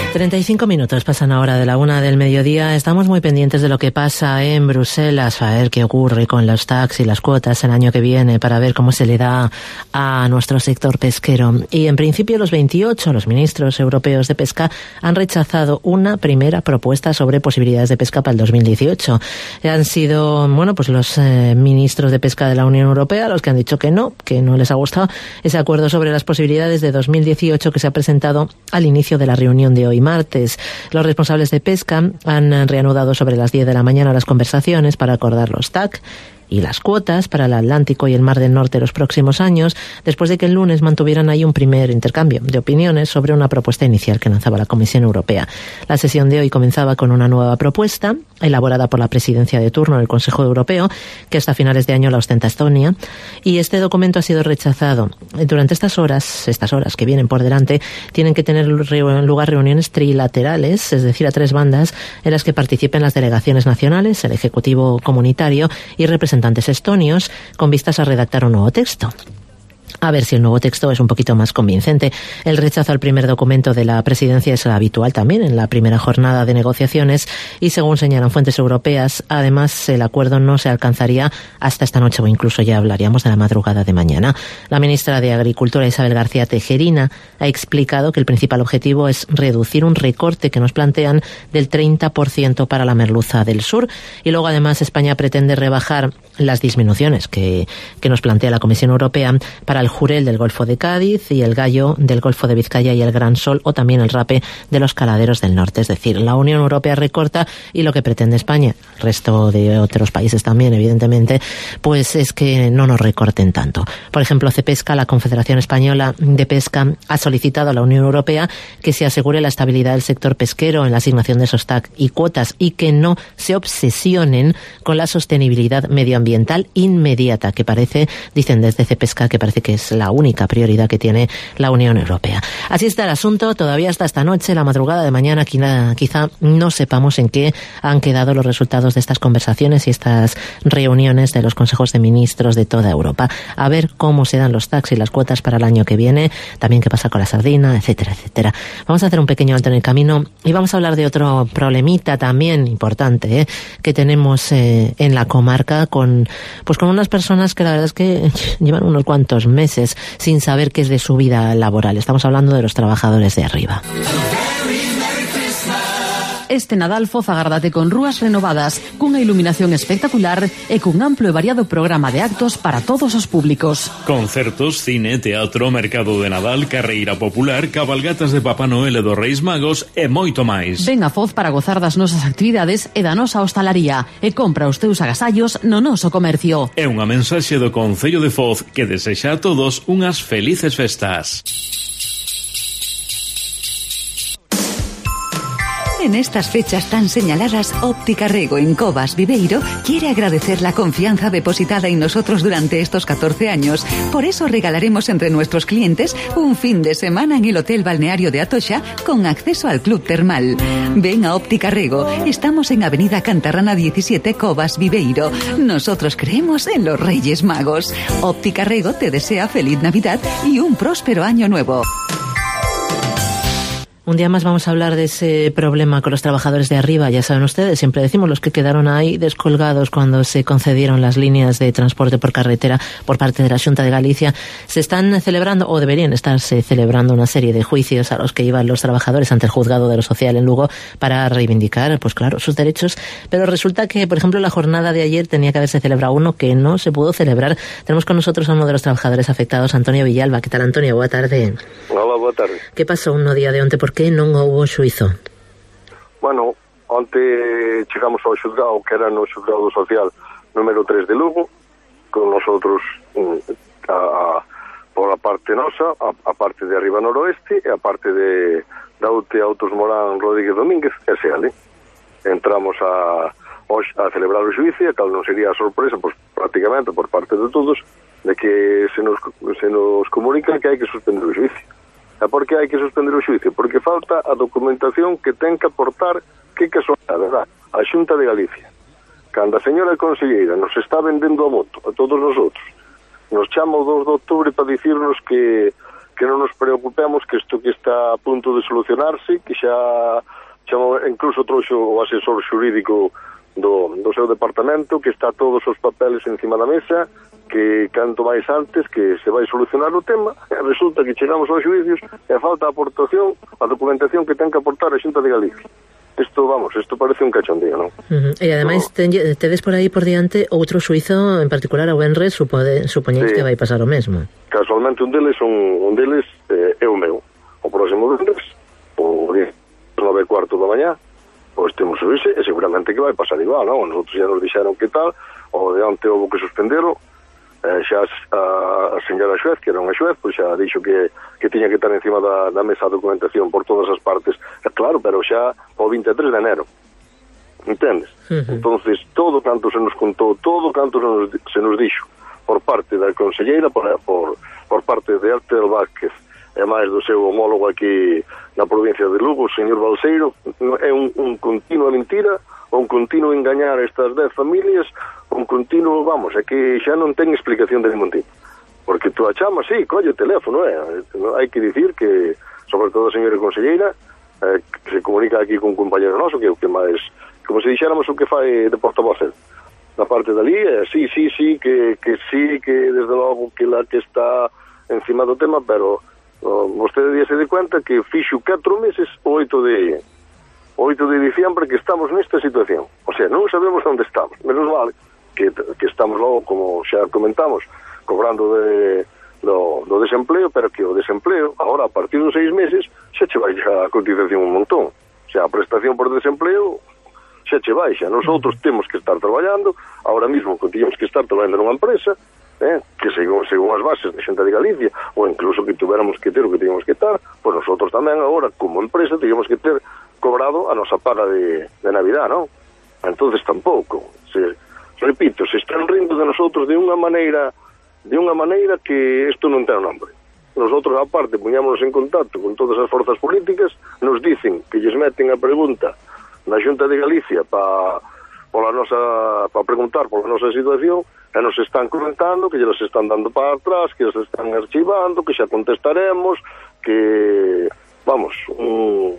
treinta y cinco minutos pasan ahora de la una del mediodía. Estamos muy pendientes de lo que pasa en Bruselas, a ver qué ocurre con los tax y las cuotas el año que viene, para ver cómo se le da a nuestro sector pesquero. Y en principio los veintiocho, los ministros europeos de pesca, han rechazado una primera propuesta sobre posibilidades de pesca para el dos mil dieciocho. Han sido, bueno, pues los eh, ministros de pesca de la Unión Europea los que han dicho que no, que no les ha gustado ese acuerdo sobre las posibilidades de dos mil dieciocho que se ha presentado al inicio de la reunión de hoy martes. Los responsables de pesca han reanudado sobre las diez de la mañana las conversaciones para acordar los T A C y las cuotas para el Atlántico y el Mar del Norte los próximos años, después de que el lunes mantuvieran ahí un primer intercambio de opiniones sobre una propuesta inicial que lanzaba la Comisión Europea. La sesión de hoy comenzaba con una nueva propuesta, elaborada por la presidencia de turno del Consejo Europeo, que hasta finales de año la ostenta Estonia, y este documento ha sido rechazado. Durante estas horas, estas horas que vienen por delante, tienen que tener lugar reuniones trilaterales, es decir, a tres bandas, en las que participen las delegaciones nacionales, el Ejecutivo Comunitario y representantes estonios, con vistas a redactar un nuevo texto. A ver si el nuevo texto es un poquito más convincente. El rechazo al primer documento de la presidencia es habitual también en la primera jornada de negociaciones y, según señalan fuentes europeas, además el acuerdo no se alcanzaría hasta esta noche o incluso ya hablaríamos de la madrugada de mañana. La ministra de Agricultura, Isabel García Tejerina, ha explicado que el principal objetivo es reducir un recorte que nos plantean del treinta por ciento para la merluza del sur, y luego además España pretende rebajar las disminuciones que, que nos plantea la Comisión Europea para el jurel del Golfo de Cádiz y el gallo del Golfo de Vizcaya y el gran sol, o también el rape de los caladeros del norte. Es decir, la Unión Europea recorta y lo que pretende España, el resto de otros países también, evidentemente, pues es que no nos recorten tanto. Por ejemplo, Cepesca, la Confederación Española de Pesca, ha solicitado a la Unión Europea que se asegure la estabilidad del sector pesquero en la asignación de esos T A C y cuotas y que no se obsesionen con la sostenibilidad medioambiental inmediata, que parece, dicen desde Cepesca, que parece que es la única prioridad que tiene la Unión Europea. Así está el asunto, todavía hasta esta noche, la madrugada de mañana, quizá no sepamos en qué han quedado los resultados de estas conversaciones y estas reuniones de los consejos de ministros de toda Europa. A ver cómo se dan los tax y las cuotas para el año que viene, también qué pasa con la sardina, etcétera, etcétera. Vamos a hacer un pequeño alto en el camino y vamos a hablar de otro problemita también importante, ¿eh? que tenemos eh, en la comarca con, pues con unas personas que la verdad es que llevan unos cuantos meses sin saber qué es de su vida laboral. Estamos hablando de los trabajadores de arriba. Este Nadal foz agardate con rúas renovadas, cunha iluminación espectacular e cun amplo e variado programa de actos para todos os públicos. Concertos, cine, teatro, mercado de Nadal, carreira popular, cabalgatas de Papá Noel e dos Reis Magos e moito máis. Ven a Foz para gozar das nosas actividades e da nosa hostalaría e compra os teus agasallos no noso comercio. É unha mensaxe do Concello de Foz que desexa a todos unhas felices festas. En estas fechas tan señaladas, Óptica Rego en Covas Viveiro quiere agradecer la confianza depositada en nosotros durante estos catorce años. Por eso regalaremos entre nuestros clientes un fin de semana en el Hotel Balneario de Atocha con acceso al Club Termal. Ven a Óptica Rego. Estamos en Avenida Cantarrana diecisiete, Covas Viveiro. Nosotros creemos en los Reyes Magos. Óptica Rego te desea feliz Navidad y un próspero año nuevo. Un día más vamos a hablar de ese problema con los trabajadores de arriba. Ya saben ustedes, siempre decimos los que quedaron ahí descolgados cuando se concedieron las líneas de transporte por carretera por parte de la Xunta de Galicia. Se están celebrando, o deberían estarse celebrando, una serie de juicios a los que iban los trabajadores ante el Juzgado de lo Social en Lugo para reivindicar, pues claro, sus derechos. Pero resulta que, por ejemplo, la jornada de ayer tenía que haberse celebrado uno que no se pudo celebrar. Tenemos con nosotros a uno de los trabajadores afectados, Antonio Villalba. ¿Qué tal, Antonio? Boa tarde. Hola, boa tarde. ¿Qué pasó un día de onte? ¿Por qué non houbo xuízo? Bueno, onte chegamos ao xulgado, que era no xulgado social número tres de Lugo, con nosotros a, a, por a parte nosa, a, a parte de arriba noroeste e a parte de da U T Autos Morán Rodríguez Domínguez, S L. Entramos a, a celebrar o xuízo, e cal non sería a sorpresa, pues, prácticamente por parte de todos, de que se nos, se nos comunica que hai que suspender o xuízo. E por que hai que suspender o xuízo? Porque falta a documentación que ten que aportar, que que son, a verdad, a Xunta de Galicia. Cando a señora conselleira nos está vendendo a moto a todos nosotros, nos chama o dos de outubro para dicirnos que, que non nos preocupemos, que isto que está a punto de solucionarse, que xa, xa incluso trouxo o asesor xurídico do, do seu departamento, que está todos os papeles encima da mesa, que canto máis antes que se vai solucionar o tema, e resulta que chegamos aos xuicios e falta a aportación, a documentación que ten que aportar a Xunta de Galicia. Isto, vamos, isto parece un cachondeo, non? Uh-huh. E ademais, no. tedes por aí por diante outro xuizo, en particular a Benres, supode, supoñéis sí. que vai pasar o mesmo. Casualmente un deles, un, un deles eh, é o meu. O próximo Benres, o día nove e cuarto da mañá, pois temos o ise, e seguramente que vai pasar igual, non? Nosotros xa nos dixeron que tal, o de ante houve que suspendero, eh, xa a, a señora xuez, que era unha xuez, pois xa dixo que, que tiña que estar encima da, da mesa a documentación por todas as partes, é claro, pero xa o vinte e tres de enero, entendes? Uh-huh. Entonces, todo canto se nos contou, todo canto se nos, se nos dixo por parte da conselleira, por, por, por parte de Artel Vázquez, e máis do seu homólogo aquí na provincia de Lugo, o señor Balseiro, é un, un continuo mentira, un continuo engañar a estas dez familias, un continuo, vamos, é que xa non ten explicación de ningún tipo. Porque tú a chamas, sí, colle o teléfono, eh? Hai que dicir que, sobre todo a señora conselleira, eh, que se comunica aquí con un compañero noso, que é o que máis, como se dixéramos o que fai de portavoz na parte dali, eh, sí, sí, sí, que, que sí, que desde logo que la que está encima do tema, pero oh, vostede díase de cuenta que fixo catro meses o oito de oito de diciembre que estamos nesta situación. O sea, non sabemos onde estamos. Menos vale que, que estamos logo, como xa comentamos, cobrando de, do, do desempleo, pero que o desempleo, agora, a partir dos seis meses, xa che vai a cotización un montón. Xa a prestación por desempleo xa che vai, xa. Nosotros temos que estar traballando, ahora mismo que tínhamos que estar traballando nunha empresa, eh, que según, según as bases de Xunta de Galicia, ou incluso que tuviéramos que ter o que teníamos que estar, pois pues nosotros tamén agora, como empresa, teníamos que ter cobrado a nosa paga de, de Navidad, non? Entonces tampouco. Se, repito, se están rindo de nosotros de unha maneira de unha maneira que isto non ten nombre. Nosotros, aparte, poñámonos en contacto con todas as forzas políticas, nos dicen que lles meten a pregunta na Xunta de Galicia para pola nosa para preguntar pola nosa situación, e nos están comentando que lles están dando para atrás, que se están archivando, que xa contestaremos, que vamos, un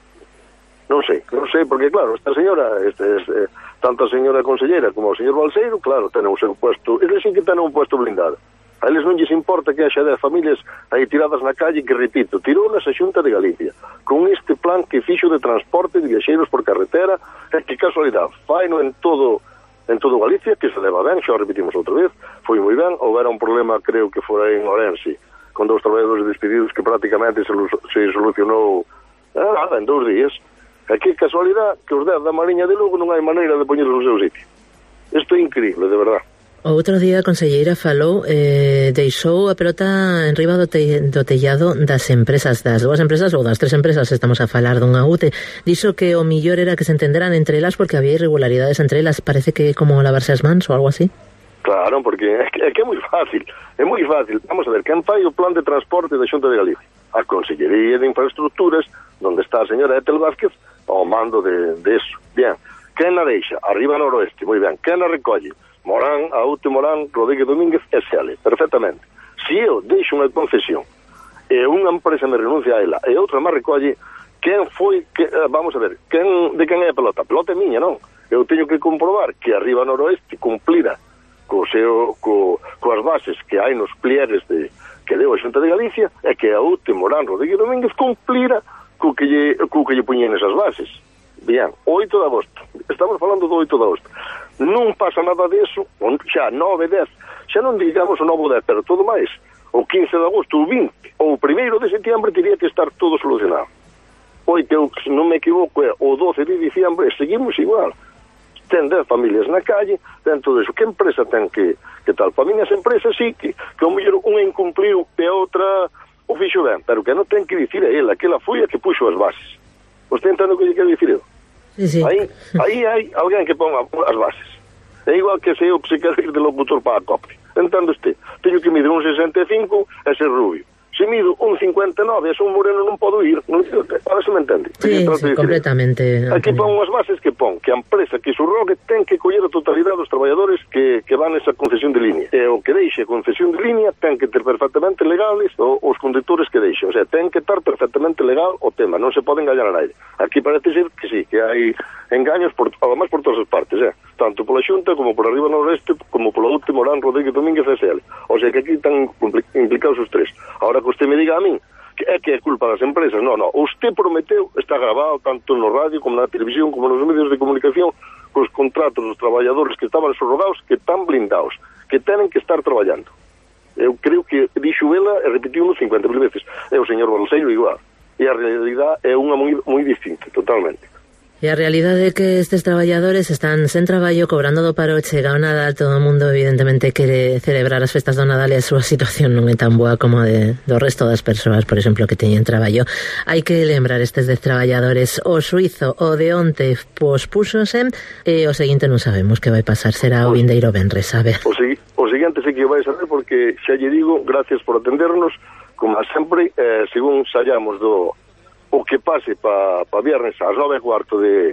non sei, non sei, porque claro, esta señora, este, este, tanto a señora conselleira como o señor Balseiro, claro, tenen o seu puesto, eles sí que tenen un puesto blindado. A eles non lles importa que haxa dez familias aí tiradas na calle, que repito, tirounas a Xunta de Galicia, con este plan que fixo de transporte de viaxeiros por carretera, e que casualidade, faino en todo en todo Galicia, que se leva ben, xa o repetimos outra vez, foi moi ben, houbera un problema, creo que fora en Orense, con dous traballadores despedidos que prácticamente se, se solucionou eh, nada, en dous días. E que casualidade que os dez da Mariña de Lugo non hai maneira de poñeros no seu sitio. Isto é increíble, de verdad. O outro día a conselleira falou, eh, deixou a pelota en riba do, te, do tellado das empresas, das dúas empresas ou das tres empresas, estamos a falar dunha U T E. Dixo que o millor era que se entenderan entre elas porque había irregularidades entre elas, parece que como lavarse as mans ou algo así. Claro, porque é que é, que é moi fácil, é moi fácil. Vamos a ver, quen fai o plan de transporte da Xunta de Galicia? A Consellería de Infraestructuras, donde está a señora Etel Vázquez, ao mando de, de eso. Bien, quen na deixa? Arriba noroeste, moi ben. Quen na recolle? Morán, a U T E Morán, Rodríguez Domínguez, S L, perfectamente. Se eu deixo unha concesión e unha empresa me renuncia a ela e outra me recolle, quen foi, que, vamos a ver, quen, de quen é a pelota? A pelota é miña, non? Eu teño que comprobar que arriba noroeste cumplira co seu, co, coas bases que hai nos plieres de, que deu a Xunta de Galicia, e que a U T E Morán, Rodríguez Domínguez cumplira co que lle, co que lle puñen esas bases. Bien, oito de agosto, estamos falando do oito de agosto, non pasa nada deso, xa nove, dez, xa non digamos o novo dez, pero todo máis, o quince de agosto, o vinte, ou o primeiro de setembro teria que estar todo solucionado. Oi, que eu, non me equivoco, é o doce de diciembre, seguimos igual. Ten dez familias na calle, dentro deso, que empresa ten que, que tal? Para mí as empresas sí, que, que o mellor unha incumpliu e a outra o fixo ben, pero que non ten que dicir a ela, que ela foi a que puxo as bases. Você entende o que lle quero dicir eu? Sí, sí. Aí, aí hai alguén que ponga as bases. É igual que se eu se quero ir de locutor para a COPE. Entende usted? Teño que medir un sesenta e cinco e ser rubio. se mido un cincuenta e nove e son moreno non podo ir, non, a ver se me entende. Sí, sí, completamente. Aquí pon unhas bases que pon que a empresa que subrogue ten que coller a totalidade dos traballadores que, que van esa concesión de línea, e o que deixe a concesión de línea ten que ter perfectamente legales o, os conductores que deixe, o sea, ten que estar perfectamente legal o tema, non se pode engañar a nadie. Aquí parece ser que sí, que hai engaños por, además por todas as partes, eh? Tanto pola Xunta como por arriba no Noroeste como polo último Orán Rodríguez Domínguez S L. O sea que aquí están implicados os tres. Ahora que usted me diga a min que é que é culpa das empresas, no, no, usted prometeu, está grabado tanto no radio como na televisión como nos medios de comunicación, cos contratos dos traballadores que estaban subrogados que están blindados, que tenen que estar traballando. Eu creo que dixo ela e repetiu uns cincuenta mil veces. É o señor Balseiro igual. E a realidade é unha moi, moi distinta, totalmente. E a realidade é que estes traballadores están sen traballo, cobrando do paro, chega o Nadal, todo o mundo evidentemente quere celebrar as festas do Nadal e a súa situación non é tan boa como a de, do resto das persoas, por exemplo, que teñen traballo. Hai que lembrar estes dez traballadores. O suizo, o de onte, pospúxose, e o seguinte non sabemos que vai pasar, será o vindeiro venres, sabe? O, segui, o seguinte sí que vai saber, porque xa lle digo, gracias por atendernos, como sempre, eh, según sallamos do o que pase pa, pa viernes ás nove e cuarto de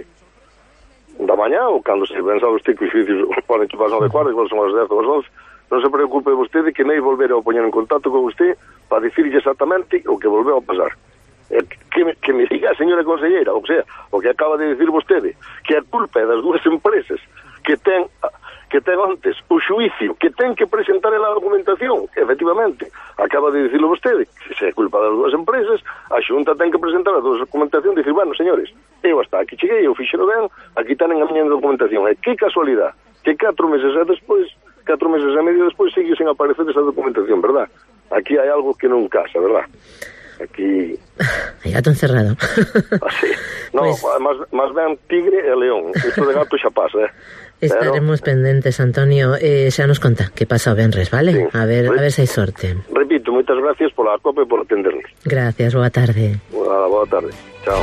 da mañá, ou cando se pensaba usted que os juicios poden que pas nove e cuarto, igual son as dez ou as once, non se preocupe vostede que nem volver a poñer en contacto con usted para dicirlle exactamente o que volveu a pasar. Eh, que, me, que me diga a señora consellera, o sea, o que acaba de dicir vostede, que a culpa é das dúas empresas que ten que ten antes o xuicio, que ten que presentar a documentación, efectivamente, acaba de dicirlo vostede, que se é culpa das dúas empresas, a Xunta ten que presentar a dúas documentación e dicir, bueno, señores, eu hasta aquí cheguei, eu fixero ben, aquí tenen a miña documentación, e que casualidade, que catro meses e despois, catro meses e medio despois sigue sen aparecer esa documentación, verdad? Aquí hai algo que non casa, verdad? Aquí... Hai gato encerrado. Así. No, pues... más, más ben tigre e león, isto de gato xa pasa, eh? Estaremos Pero... pendentes, Antonio. Eh, xa nos conta que pasa o venres, vale? Sí. A ver, a ver se hai sorte. Repito, moitas gracias pola copa e por atendernos. Gracias, boa tarde. Boa, boa tarde. Chao.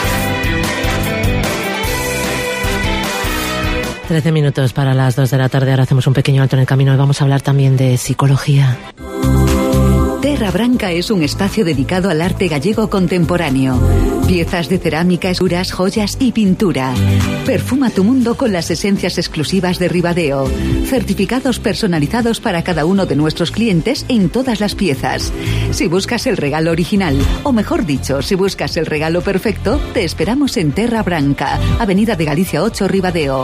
trece minutos para las dos de la tarde. Ahora hacemos un pequeño alto en el camino y vamos a hablar también de psicología. Terra Branca es un espacio dedicado al arte gallego contemporáneo. Piezas de cerámica, esculturas, joyas y pintura. Perfuma tu mundo con las esencias exclusivas de Ribadeo. Certificados personalizados para cada uno de nuestros clientes en todas las piezas. Si buscas el regalo original, o mejor dicho, si buscas el regalo perfecto, te esperamos en Terra Branca, Avenida de Galicia ocho, Ribadeo.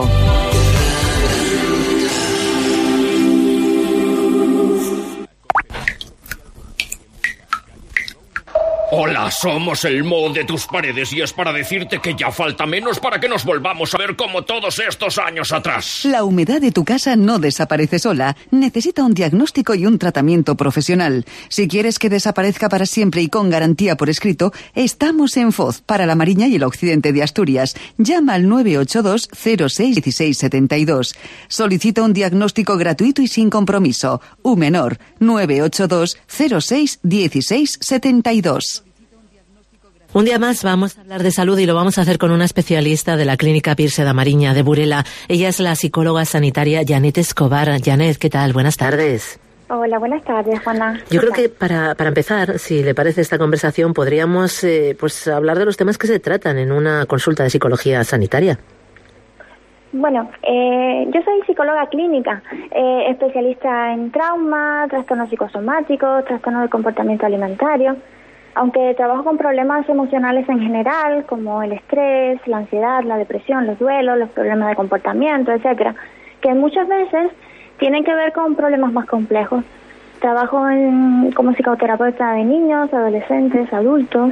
Hola, somos el moho de tus paredes y es para decirte que ya falta menos para que nos volvamos a ver como todos estos años atrás. La humedad de tu casa no desaparece sola. Necesita un diagnóstico y un tratamiento profesional. Si quieres que desaparezca para siempre y con garantía por escrito, estamos en Foz, para la Mariña y el occidente de Asturias. Llama al nueve ocho dos cero seis uno seis siete dos. Solicita un diagnóstico gratuito y sin compromiso. Umenor, nueve ocho dos cero seis uno seis siete dos. Un día más vamos a hablar de salud y lo vamos a hacer con una especialista de la Clínica Pirse da Mariña de Burela. Ella es la psicóloga sanitaria Janet Escobar. Janet, ¿qué tal? Buenas tardes. Hola, buenas tardes, Juana. Yo creo que para, para empezar, si le parece esta conversación, podríamos eh, pues hablar de los temas que se tratan en una consulta de psicología sanitaria. Bueno, eh, yo soy psicóloga clínica, eh, especialista en trauma, trastornos psicosomáticos, trastornos de comportamiento alimentario. Aunque trabajo con problemas emocionales en general, como el estrés, la ansiedad, la depresión, los duelos, los problemas de comportamiento, etcétera, que muchas veces tienen que ver con problemas más complejos. Trabajo en, como psicoterapeuta de niños, adolescentes, adultos.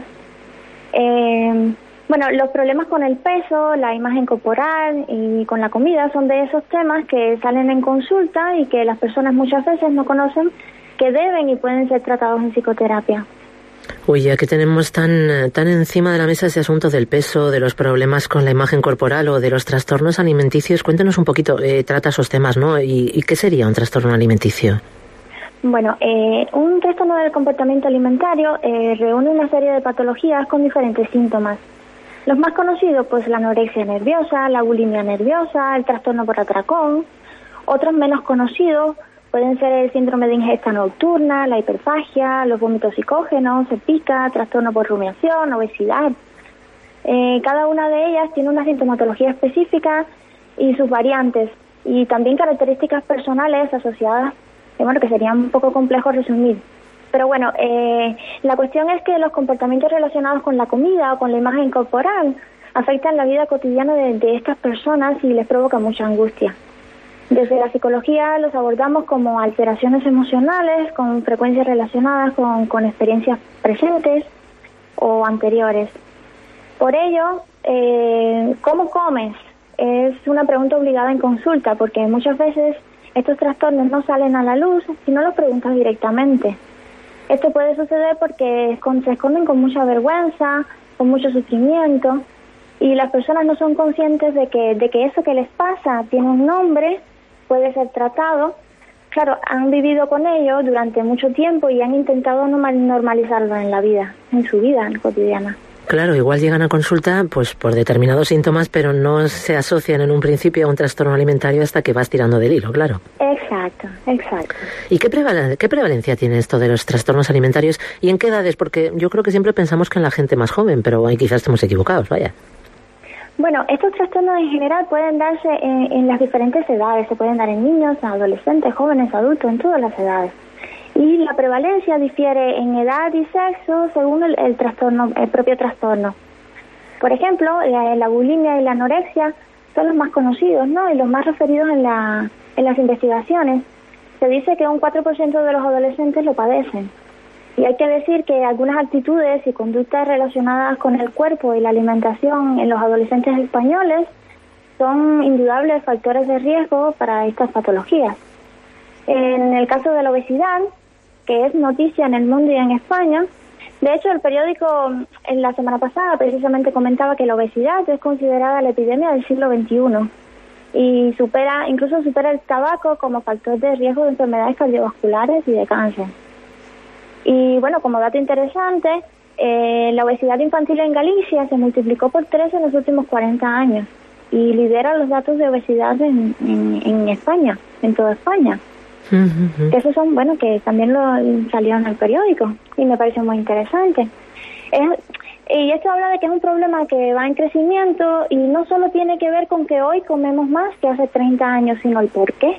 Eh, bueno, los problemas con el peso, la imagen corporal y con la comida son de esos temas que salen en consulta y que las personas muchas veces no conocen, que deben y pueden ser tratados en psicoterapia. Uy, ya que tenemos tan, tan encima de la mesa ese asunto del peso, de los problemas con la imagen corporal o de los trastornos alimenticios, cuéntenos un poquito, eh, trata esos temas, ¿no? ¿Y, y qué sería un trastorno alimenticio? Bueno, eh, un trastorno del comportamiento alimentario eh, reúne una serie de patologías con diferentes síntomas. Los más conocidos, pues la anorexia nerviosa, la bulimia nerviosa, el trastorno por atracón. Otros menos conocidos, Pueden ser el síndrome de ingesta nocturna, la hiperfagia, los vómitos psicógenos, se pica, trastorno por rumiación, obesidad. Eh, cada una de ellas tiene una sintomatología específica y sus variantes, y también características personales asociadas, que, bueno, que serían un poco complejo resumir. Pero bueno, eh, la cuestión es que los comportamientos relacionados con la comida o con la imagen corporal afectan la vida cotidiana de, de estas personas y les provoca mucha angustia. Desde la psicología los abordamos como alteraciones emocionales con frecuencias relacionadas con, con experiencias presentes o anteriores. Por ello, eh, ¿cómo comes? Es una pregunta obligada en consulta, porque muchas veces estos trastornos no salen a la luz si no los preguntas directamente. Esto puede suceder porque se esconden con mucha vergüenza, con mucho sufrimiento, y las personas no son conscientes de que, de que eso que les pasa tiene un nombre, puede ser tratado. Claro, han vivido con ello durante mucho tiempo y han intentado normalizarlo en la vida, en su vida cotidiana. Claro, igual llegan a consulta pues por determinados síntomas, pero no se asocian en un principio a un trastorno alimentario hasta que vas tirando del hilo, claro. Exacto, exacto. ¿Y qué, prevalen- qué prevalencia tiene esto de los trastornos alimentarios y en qué edades? Porque yo creo que siempre pensamos que en la gente más joven, pero ahí quizás estemos equivocados, vaya. Bueno, estos trastornos en general pueden darse en, en las diferentes edades. Se pueden dar en niños, adolescentes, jóvenes, adultos, en todas las edades. Y la prevalencia difiere en edad y sexo según el, el trastorno, el propio trastorno. Por ejemplo, la, la bulimia y la anorexia son los más conocidos, ¿no? Y los más referidos en, la, en las investigaciones. Se dice que un cuatro por ciento de los adolescentes lo padecen. Y hay que decir que algunas actitudes y conductas relacionadas con el cuerpo y la alimentación en los adolescentes españoles son indudables factores de riesgo para estas patologías. En el caso de la obesidad, que es noticia en el mundo y en España, de hecho el periódico en la semana pasada precisamente comentaba que la obesidad es considerada la epidemia del siglo veintiuno y supera, incluso supera el tabaco como factor de riesgo de enfermedades cardiovasculares y de cáncer. Y bueno, como dato interesante, eh, la obesidad infantil en Galicia se multiplicó por tres en los últimos cuarenta años y lidera los datos de obesidad en, en, en España, en toda España. Uh-huh. Que esos son, bueno, que también lo salió en el periódico y me pareció muy interesante. Es, y esto habla de que es un problema que va en crecimiento y no solo tiene que ver con que hoy comemos más que hace treinta años, sino el por qué.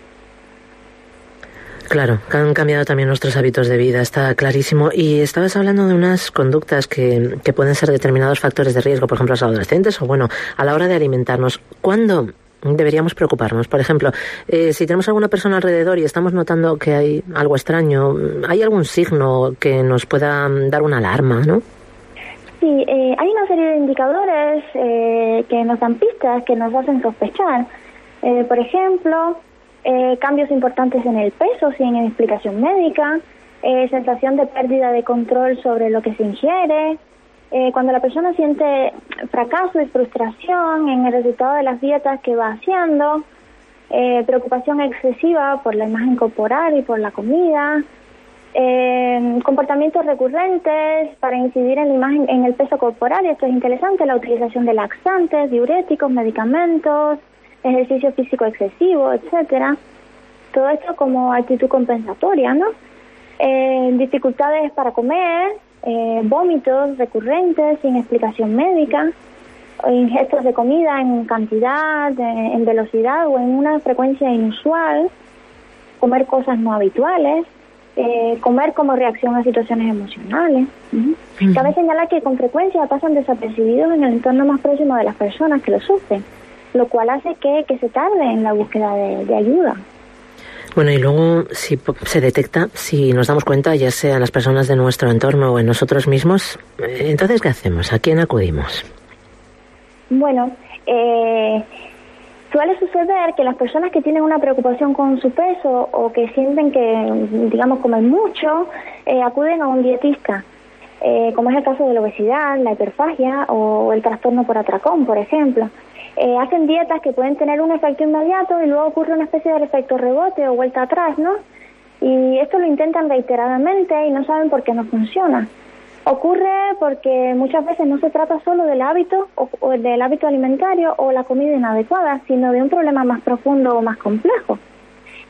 Claro, han cambiado también nuestros hábitos de vida, está clarísimo. Y estabas hablando de unas conductas que, que pueden ser determinados factores de riesgo, por ejemplo, los adolescentes o, bueno, a la hora de alimentarnos. ¿Cuándo deberíamos preocuparnos? Por ejemplo, eh, si tenemos alguna persona alrededor y estamos notando que hay algo extraño, ¿hay algún signo que nos pueda dar una alarma, no? Sí, eh, hay una serie de indicadores eh, que nos dan pistas, que nos hacen sospechar. Eh, por ejemplo... Eh, cambios importantes en el peso sin explicación médica, eh, sensación de pérdida de control sobre lo que se ingiere, eh, cuando la persona siente fracaso y frustración en el resultado de las dietas que va haciendo, eh, preocupación excesiva por la imagen corporal y por la comida, eh, comportamientos recurrentes para incidir en la imagen, en el peso corporal, y esto es interesante, la utilización de laxantes, diuréticos, medicamentos, ejercicio físico excesivo, etcétera. Todo esto como actitud compensatoria, ¿no? Eh, dificultades para comer, eh, vómitos recurrentes sin explicación médica, ingestos de comida en cantidad, en, en velocidad o en una frecuencia inusual, comer cosas no habituales, eh, comer como reacción a situaciones emocionales. Uh-huh. Uh-huh. Cabe señalar que con frecuencia pasan desapercibidos en el entorno más próximo de las personas que lo sufren, lo cual hace que, que se tarde en la búsqueda de, de ayuda. Bueno, y luego si se detecta, si nos damos cuenta, ya sea en las personas de nuestro entorno o en nosotros mismos, entonces ¿qué hacemos? ¿A quién acudimos? Bueno, eh, suele suceder que las personas que tienen una preocupación con su peso o que sienten que, digamos, comen mucho, eh, acuden a un dietista, eh, como es el caso de la obesidad, la hiperfagia o el trastorno por atracón, por ejemplo. Eh, hacen dietas que pueden tener un efecto inmediato y luego ocurre una especie de efecto rebote o vuelta atrás, ¿no? Y esto lo intentan reiteradamente y no saben por qué no funciona. Ocurre porque muchas veces no se trata solo del hábito o, o del hábito alimentario o la comida inadecuada, sino de un problema más profundo o más complejo.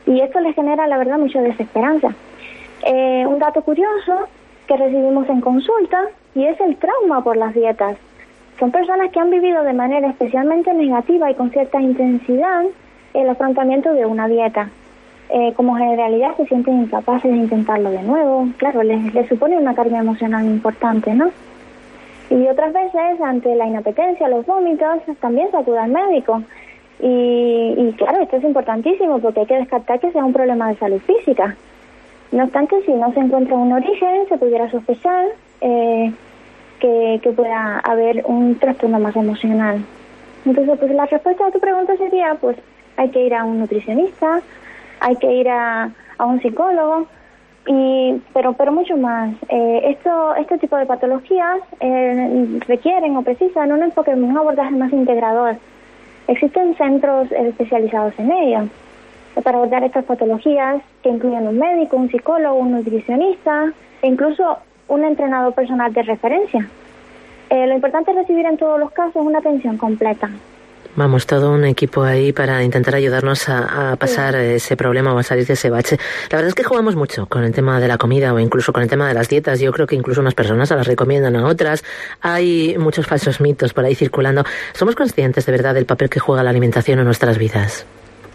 Y esto les genera, la verdad, mucha desesperanza. Eh, un dato curioso que recibimos en consulta, y es el trauma por las dietas. Son personas que han vivido de manera especialmente negativa y con cierta intensidad el afrontamiento de una dieta. Eh, como generalidad se sienten incapaces de intentarlo de nuevo. Claro, les, les supone una carga emocional importante, ¿no? Y otras veces, ante la inapetencia, los vómitos, también se acude al médico. Y, y claro, esto es importantísimo porque hay que descartar que sea un problema de salud física. No obstante, si no se encuentra un origen, se pudiera sospechar eh, que, que pueda haber un trastorno más emocional. Entonces, pues la respuesta a tu pregunta sería, pues hay que ir a un nutricionista, hay que ir a, a un psicólogo, y pero pero mucho más. Eh, esto este tipo de patologías eh, requieren o precisan un enfoque, un abordaje más integrador. Existen centros especializados en ello para abordar estas patologías, que incluyen un médico, un psicólogo, un nutricionista e incluso un entrenador personal de referencia. Eh, lo importante es recibir en todos los casos una atención completa. Vamos, todo un equipo ahí para intentar ayudarnos a, a pasar sí. ese problema o a salir de ese bache. La verdad es que jugamos mucho con el tema de la comida o incluso con el tema de las dietas. Yo creo que incluso unas personas se las recomiendan a otras. Hay muchos falsos mitos por ahí circulando. ¿Somos conscientes de verdad del papel que juega la alimentación en nuestras vidas?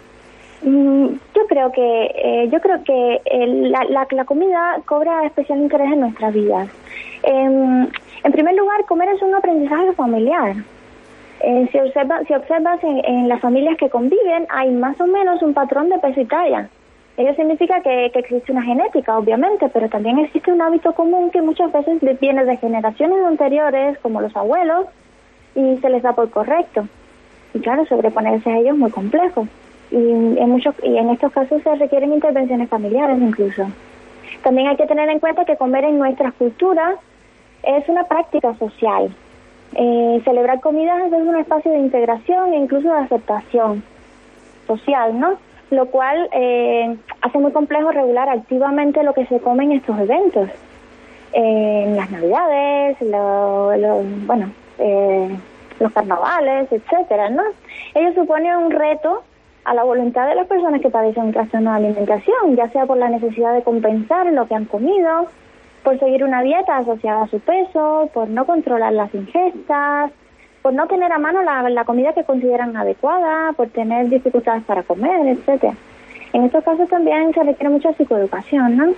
Mm, yo creo que eh, yo creo que eh, la, la, la comida cobra especial interés en nuestras vidas. Eh, en primer lugar, comer es un aprendizaje familiar. Eh, si, observa, si observas en, en las familias que conviven, hay más o menos un patrón de peso y talla. Ello significa que, que existe una genética, obviamente, pero también existe un hábito común que muchas veces viene de generaciones anteriores, como los abuelos, y se les da por correcto. Y claro, sobreponerse a ellos es muy complejo. Y en, muchos, y en estos casos se requieren intervenciones familiares incluso. También hay que tener en cuenta que comer en nuestras culturas es una práctica social. Eh, celebrar comidas es un espacio de integración e incluso de aceptación social, ¿no? Lo cual eh, hace muy complejo regular activamente lo que se come en estos eventos. Eh, en las navidades, lo, lo, bueno, eh, los carnavales, etcétera, ¿no? Ello supone un reto a la voluntad de las personas que padecen un trastorno de alimentación, ya sea por la necesidad de compensar lo que han comido, por seguir una dieta asociada a su peso, por no controlar las ingestas, por no tener a mano la, la comida que consideran adecuada, por tener dificultades para comer, etcétera. En estos casos también se requiere mucha psicoeducación, ¿no?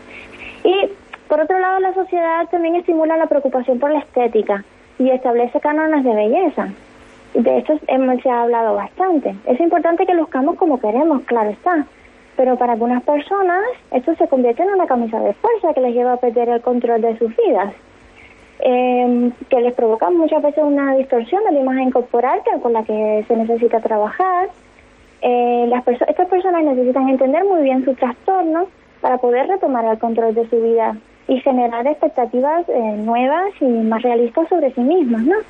Y por otro lado, la sociedad también estimula la preocupación por la estética y establece cánones de belleza. De esto hemos, se ha hablado bastante. Es importante que luzcamos como queremos, claro está. Pero para algunas personas esto se convierte en una camisa de fuerza que les lleva a perder el control de sus vidas, eh, que les provoca muchas veces una distorsión de la imagen corporal que, con la que se necesita trabajar. Eh, las perso- estas personas necesitan entender muy bien su trastorno para poder retomar el control de su vida y generar expectativas eh, nuevas y más realistas sobre sí mismas, ¿no?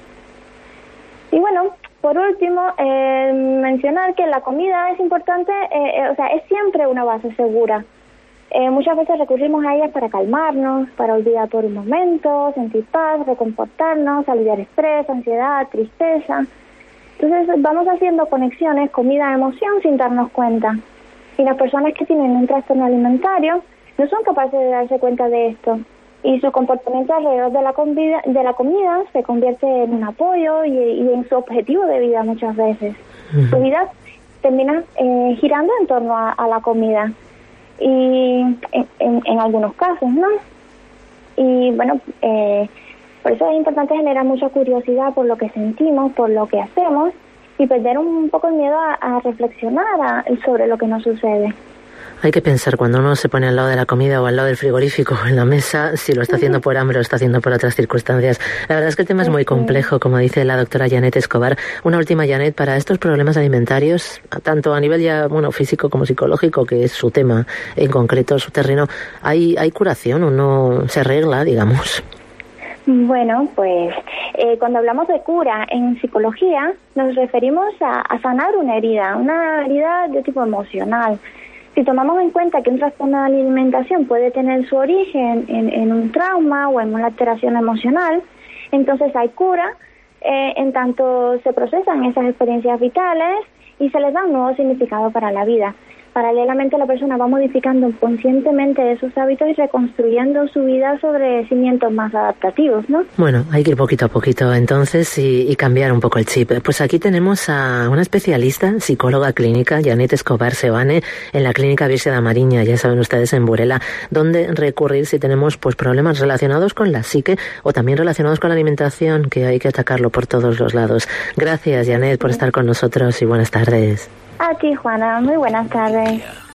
Y bueno, por último, eh, mencionar que la comida es importante, eh, eh, o sea, es siempre una base segura. Eh, muchas veces recurrimos a ellas para calmarnos, para olvidar por un momento, sentir paz, reconfortarnos, aliviar estrés, ansiedad, tristeza. Entonces vamos haciendo conexiones comida-emoción sin darnos cuenta. Y las personas que tienen un trastorno alimentario no son capaces de darse cuenta de esto. Y su comportamiento alrededor de la comida, de la comida se convierte en un apoyo y, y en su objetivo de vida muchas veces. Uh-huh. Su vida termina eh, girando en torno a, a la comida. Y en, en, en algunos casos, ¿no? Y bueno, eh, por eso es importante generar mucha curiosidad por lo que sentimos, por lo que hacemos y perder un poco el miedo a, a reflexionar a, sobre lo que nos sucede. Hay que pensar cuando uno se pone al lado de la comida o al lado del frigorífico en la mesa, si lo está haciendo por hambre o lo está haciendo por otras circunstancias. La verdad es que el tema es muy complejo, como dice la doctora Janet Escobar. Una última, Janet, para estos problemas alimentarios, tanto a nivel ya bueno físico como psicológico, que es su tema en concreto, su terreno, ¿hay, hay curación o no se arregla, digamos? Bueno, pues eh, cuando hablamos de cura en psicología, nos referimos a, a sanar una herida, una herida de tipo emocional. Si tomamos en cuenta que un trastorno de alimentación puede tener su origen en, en un trauma o en una alteración emocional, entonces hay cura, eh, en tanto se procesan esas experiencias vitales y se les da un nuevo significado para la vida. paralelamente la persona va modificando conscientemente esos hábitos y reconstruyendo su vida sobre cimientos más adaptativos, ¿no? Bueno, hay que ir poquito a poquito entonces y, y cambiar un poco el chip. Pues aquí tenemos a una especialista, psicóloga clínica, Janet Escobar Sebane, en la Clínica Virxe da Mariña, ya saben ustedes, en Burela, donde recurrir si tenemos pues problemas relacionados con la psique o también relacionados con la alimentación, que hay que atacarlo por todos los lados. Gracias, Janet, por estar con nosotros y buenas tardes. A ti, Juana. Muy buenas tardes.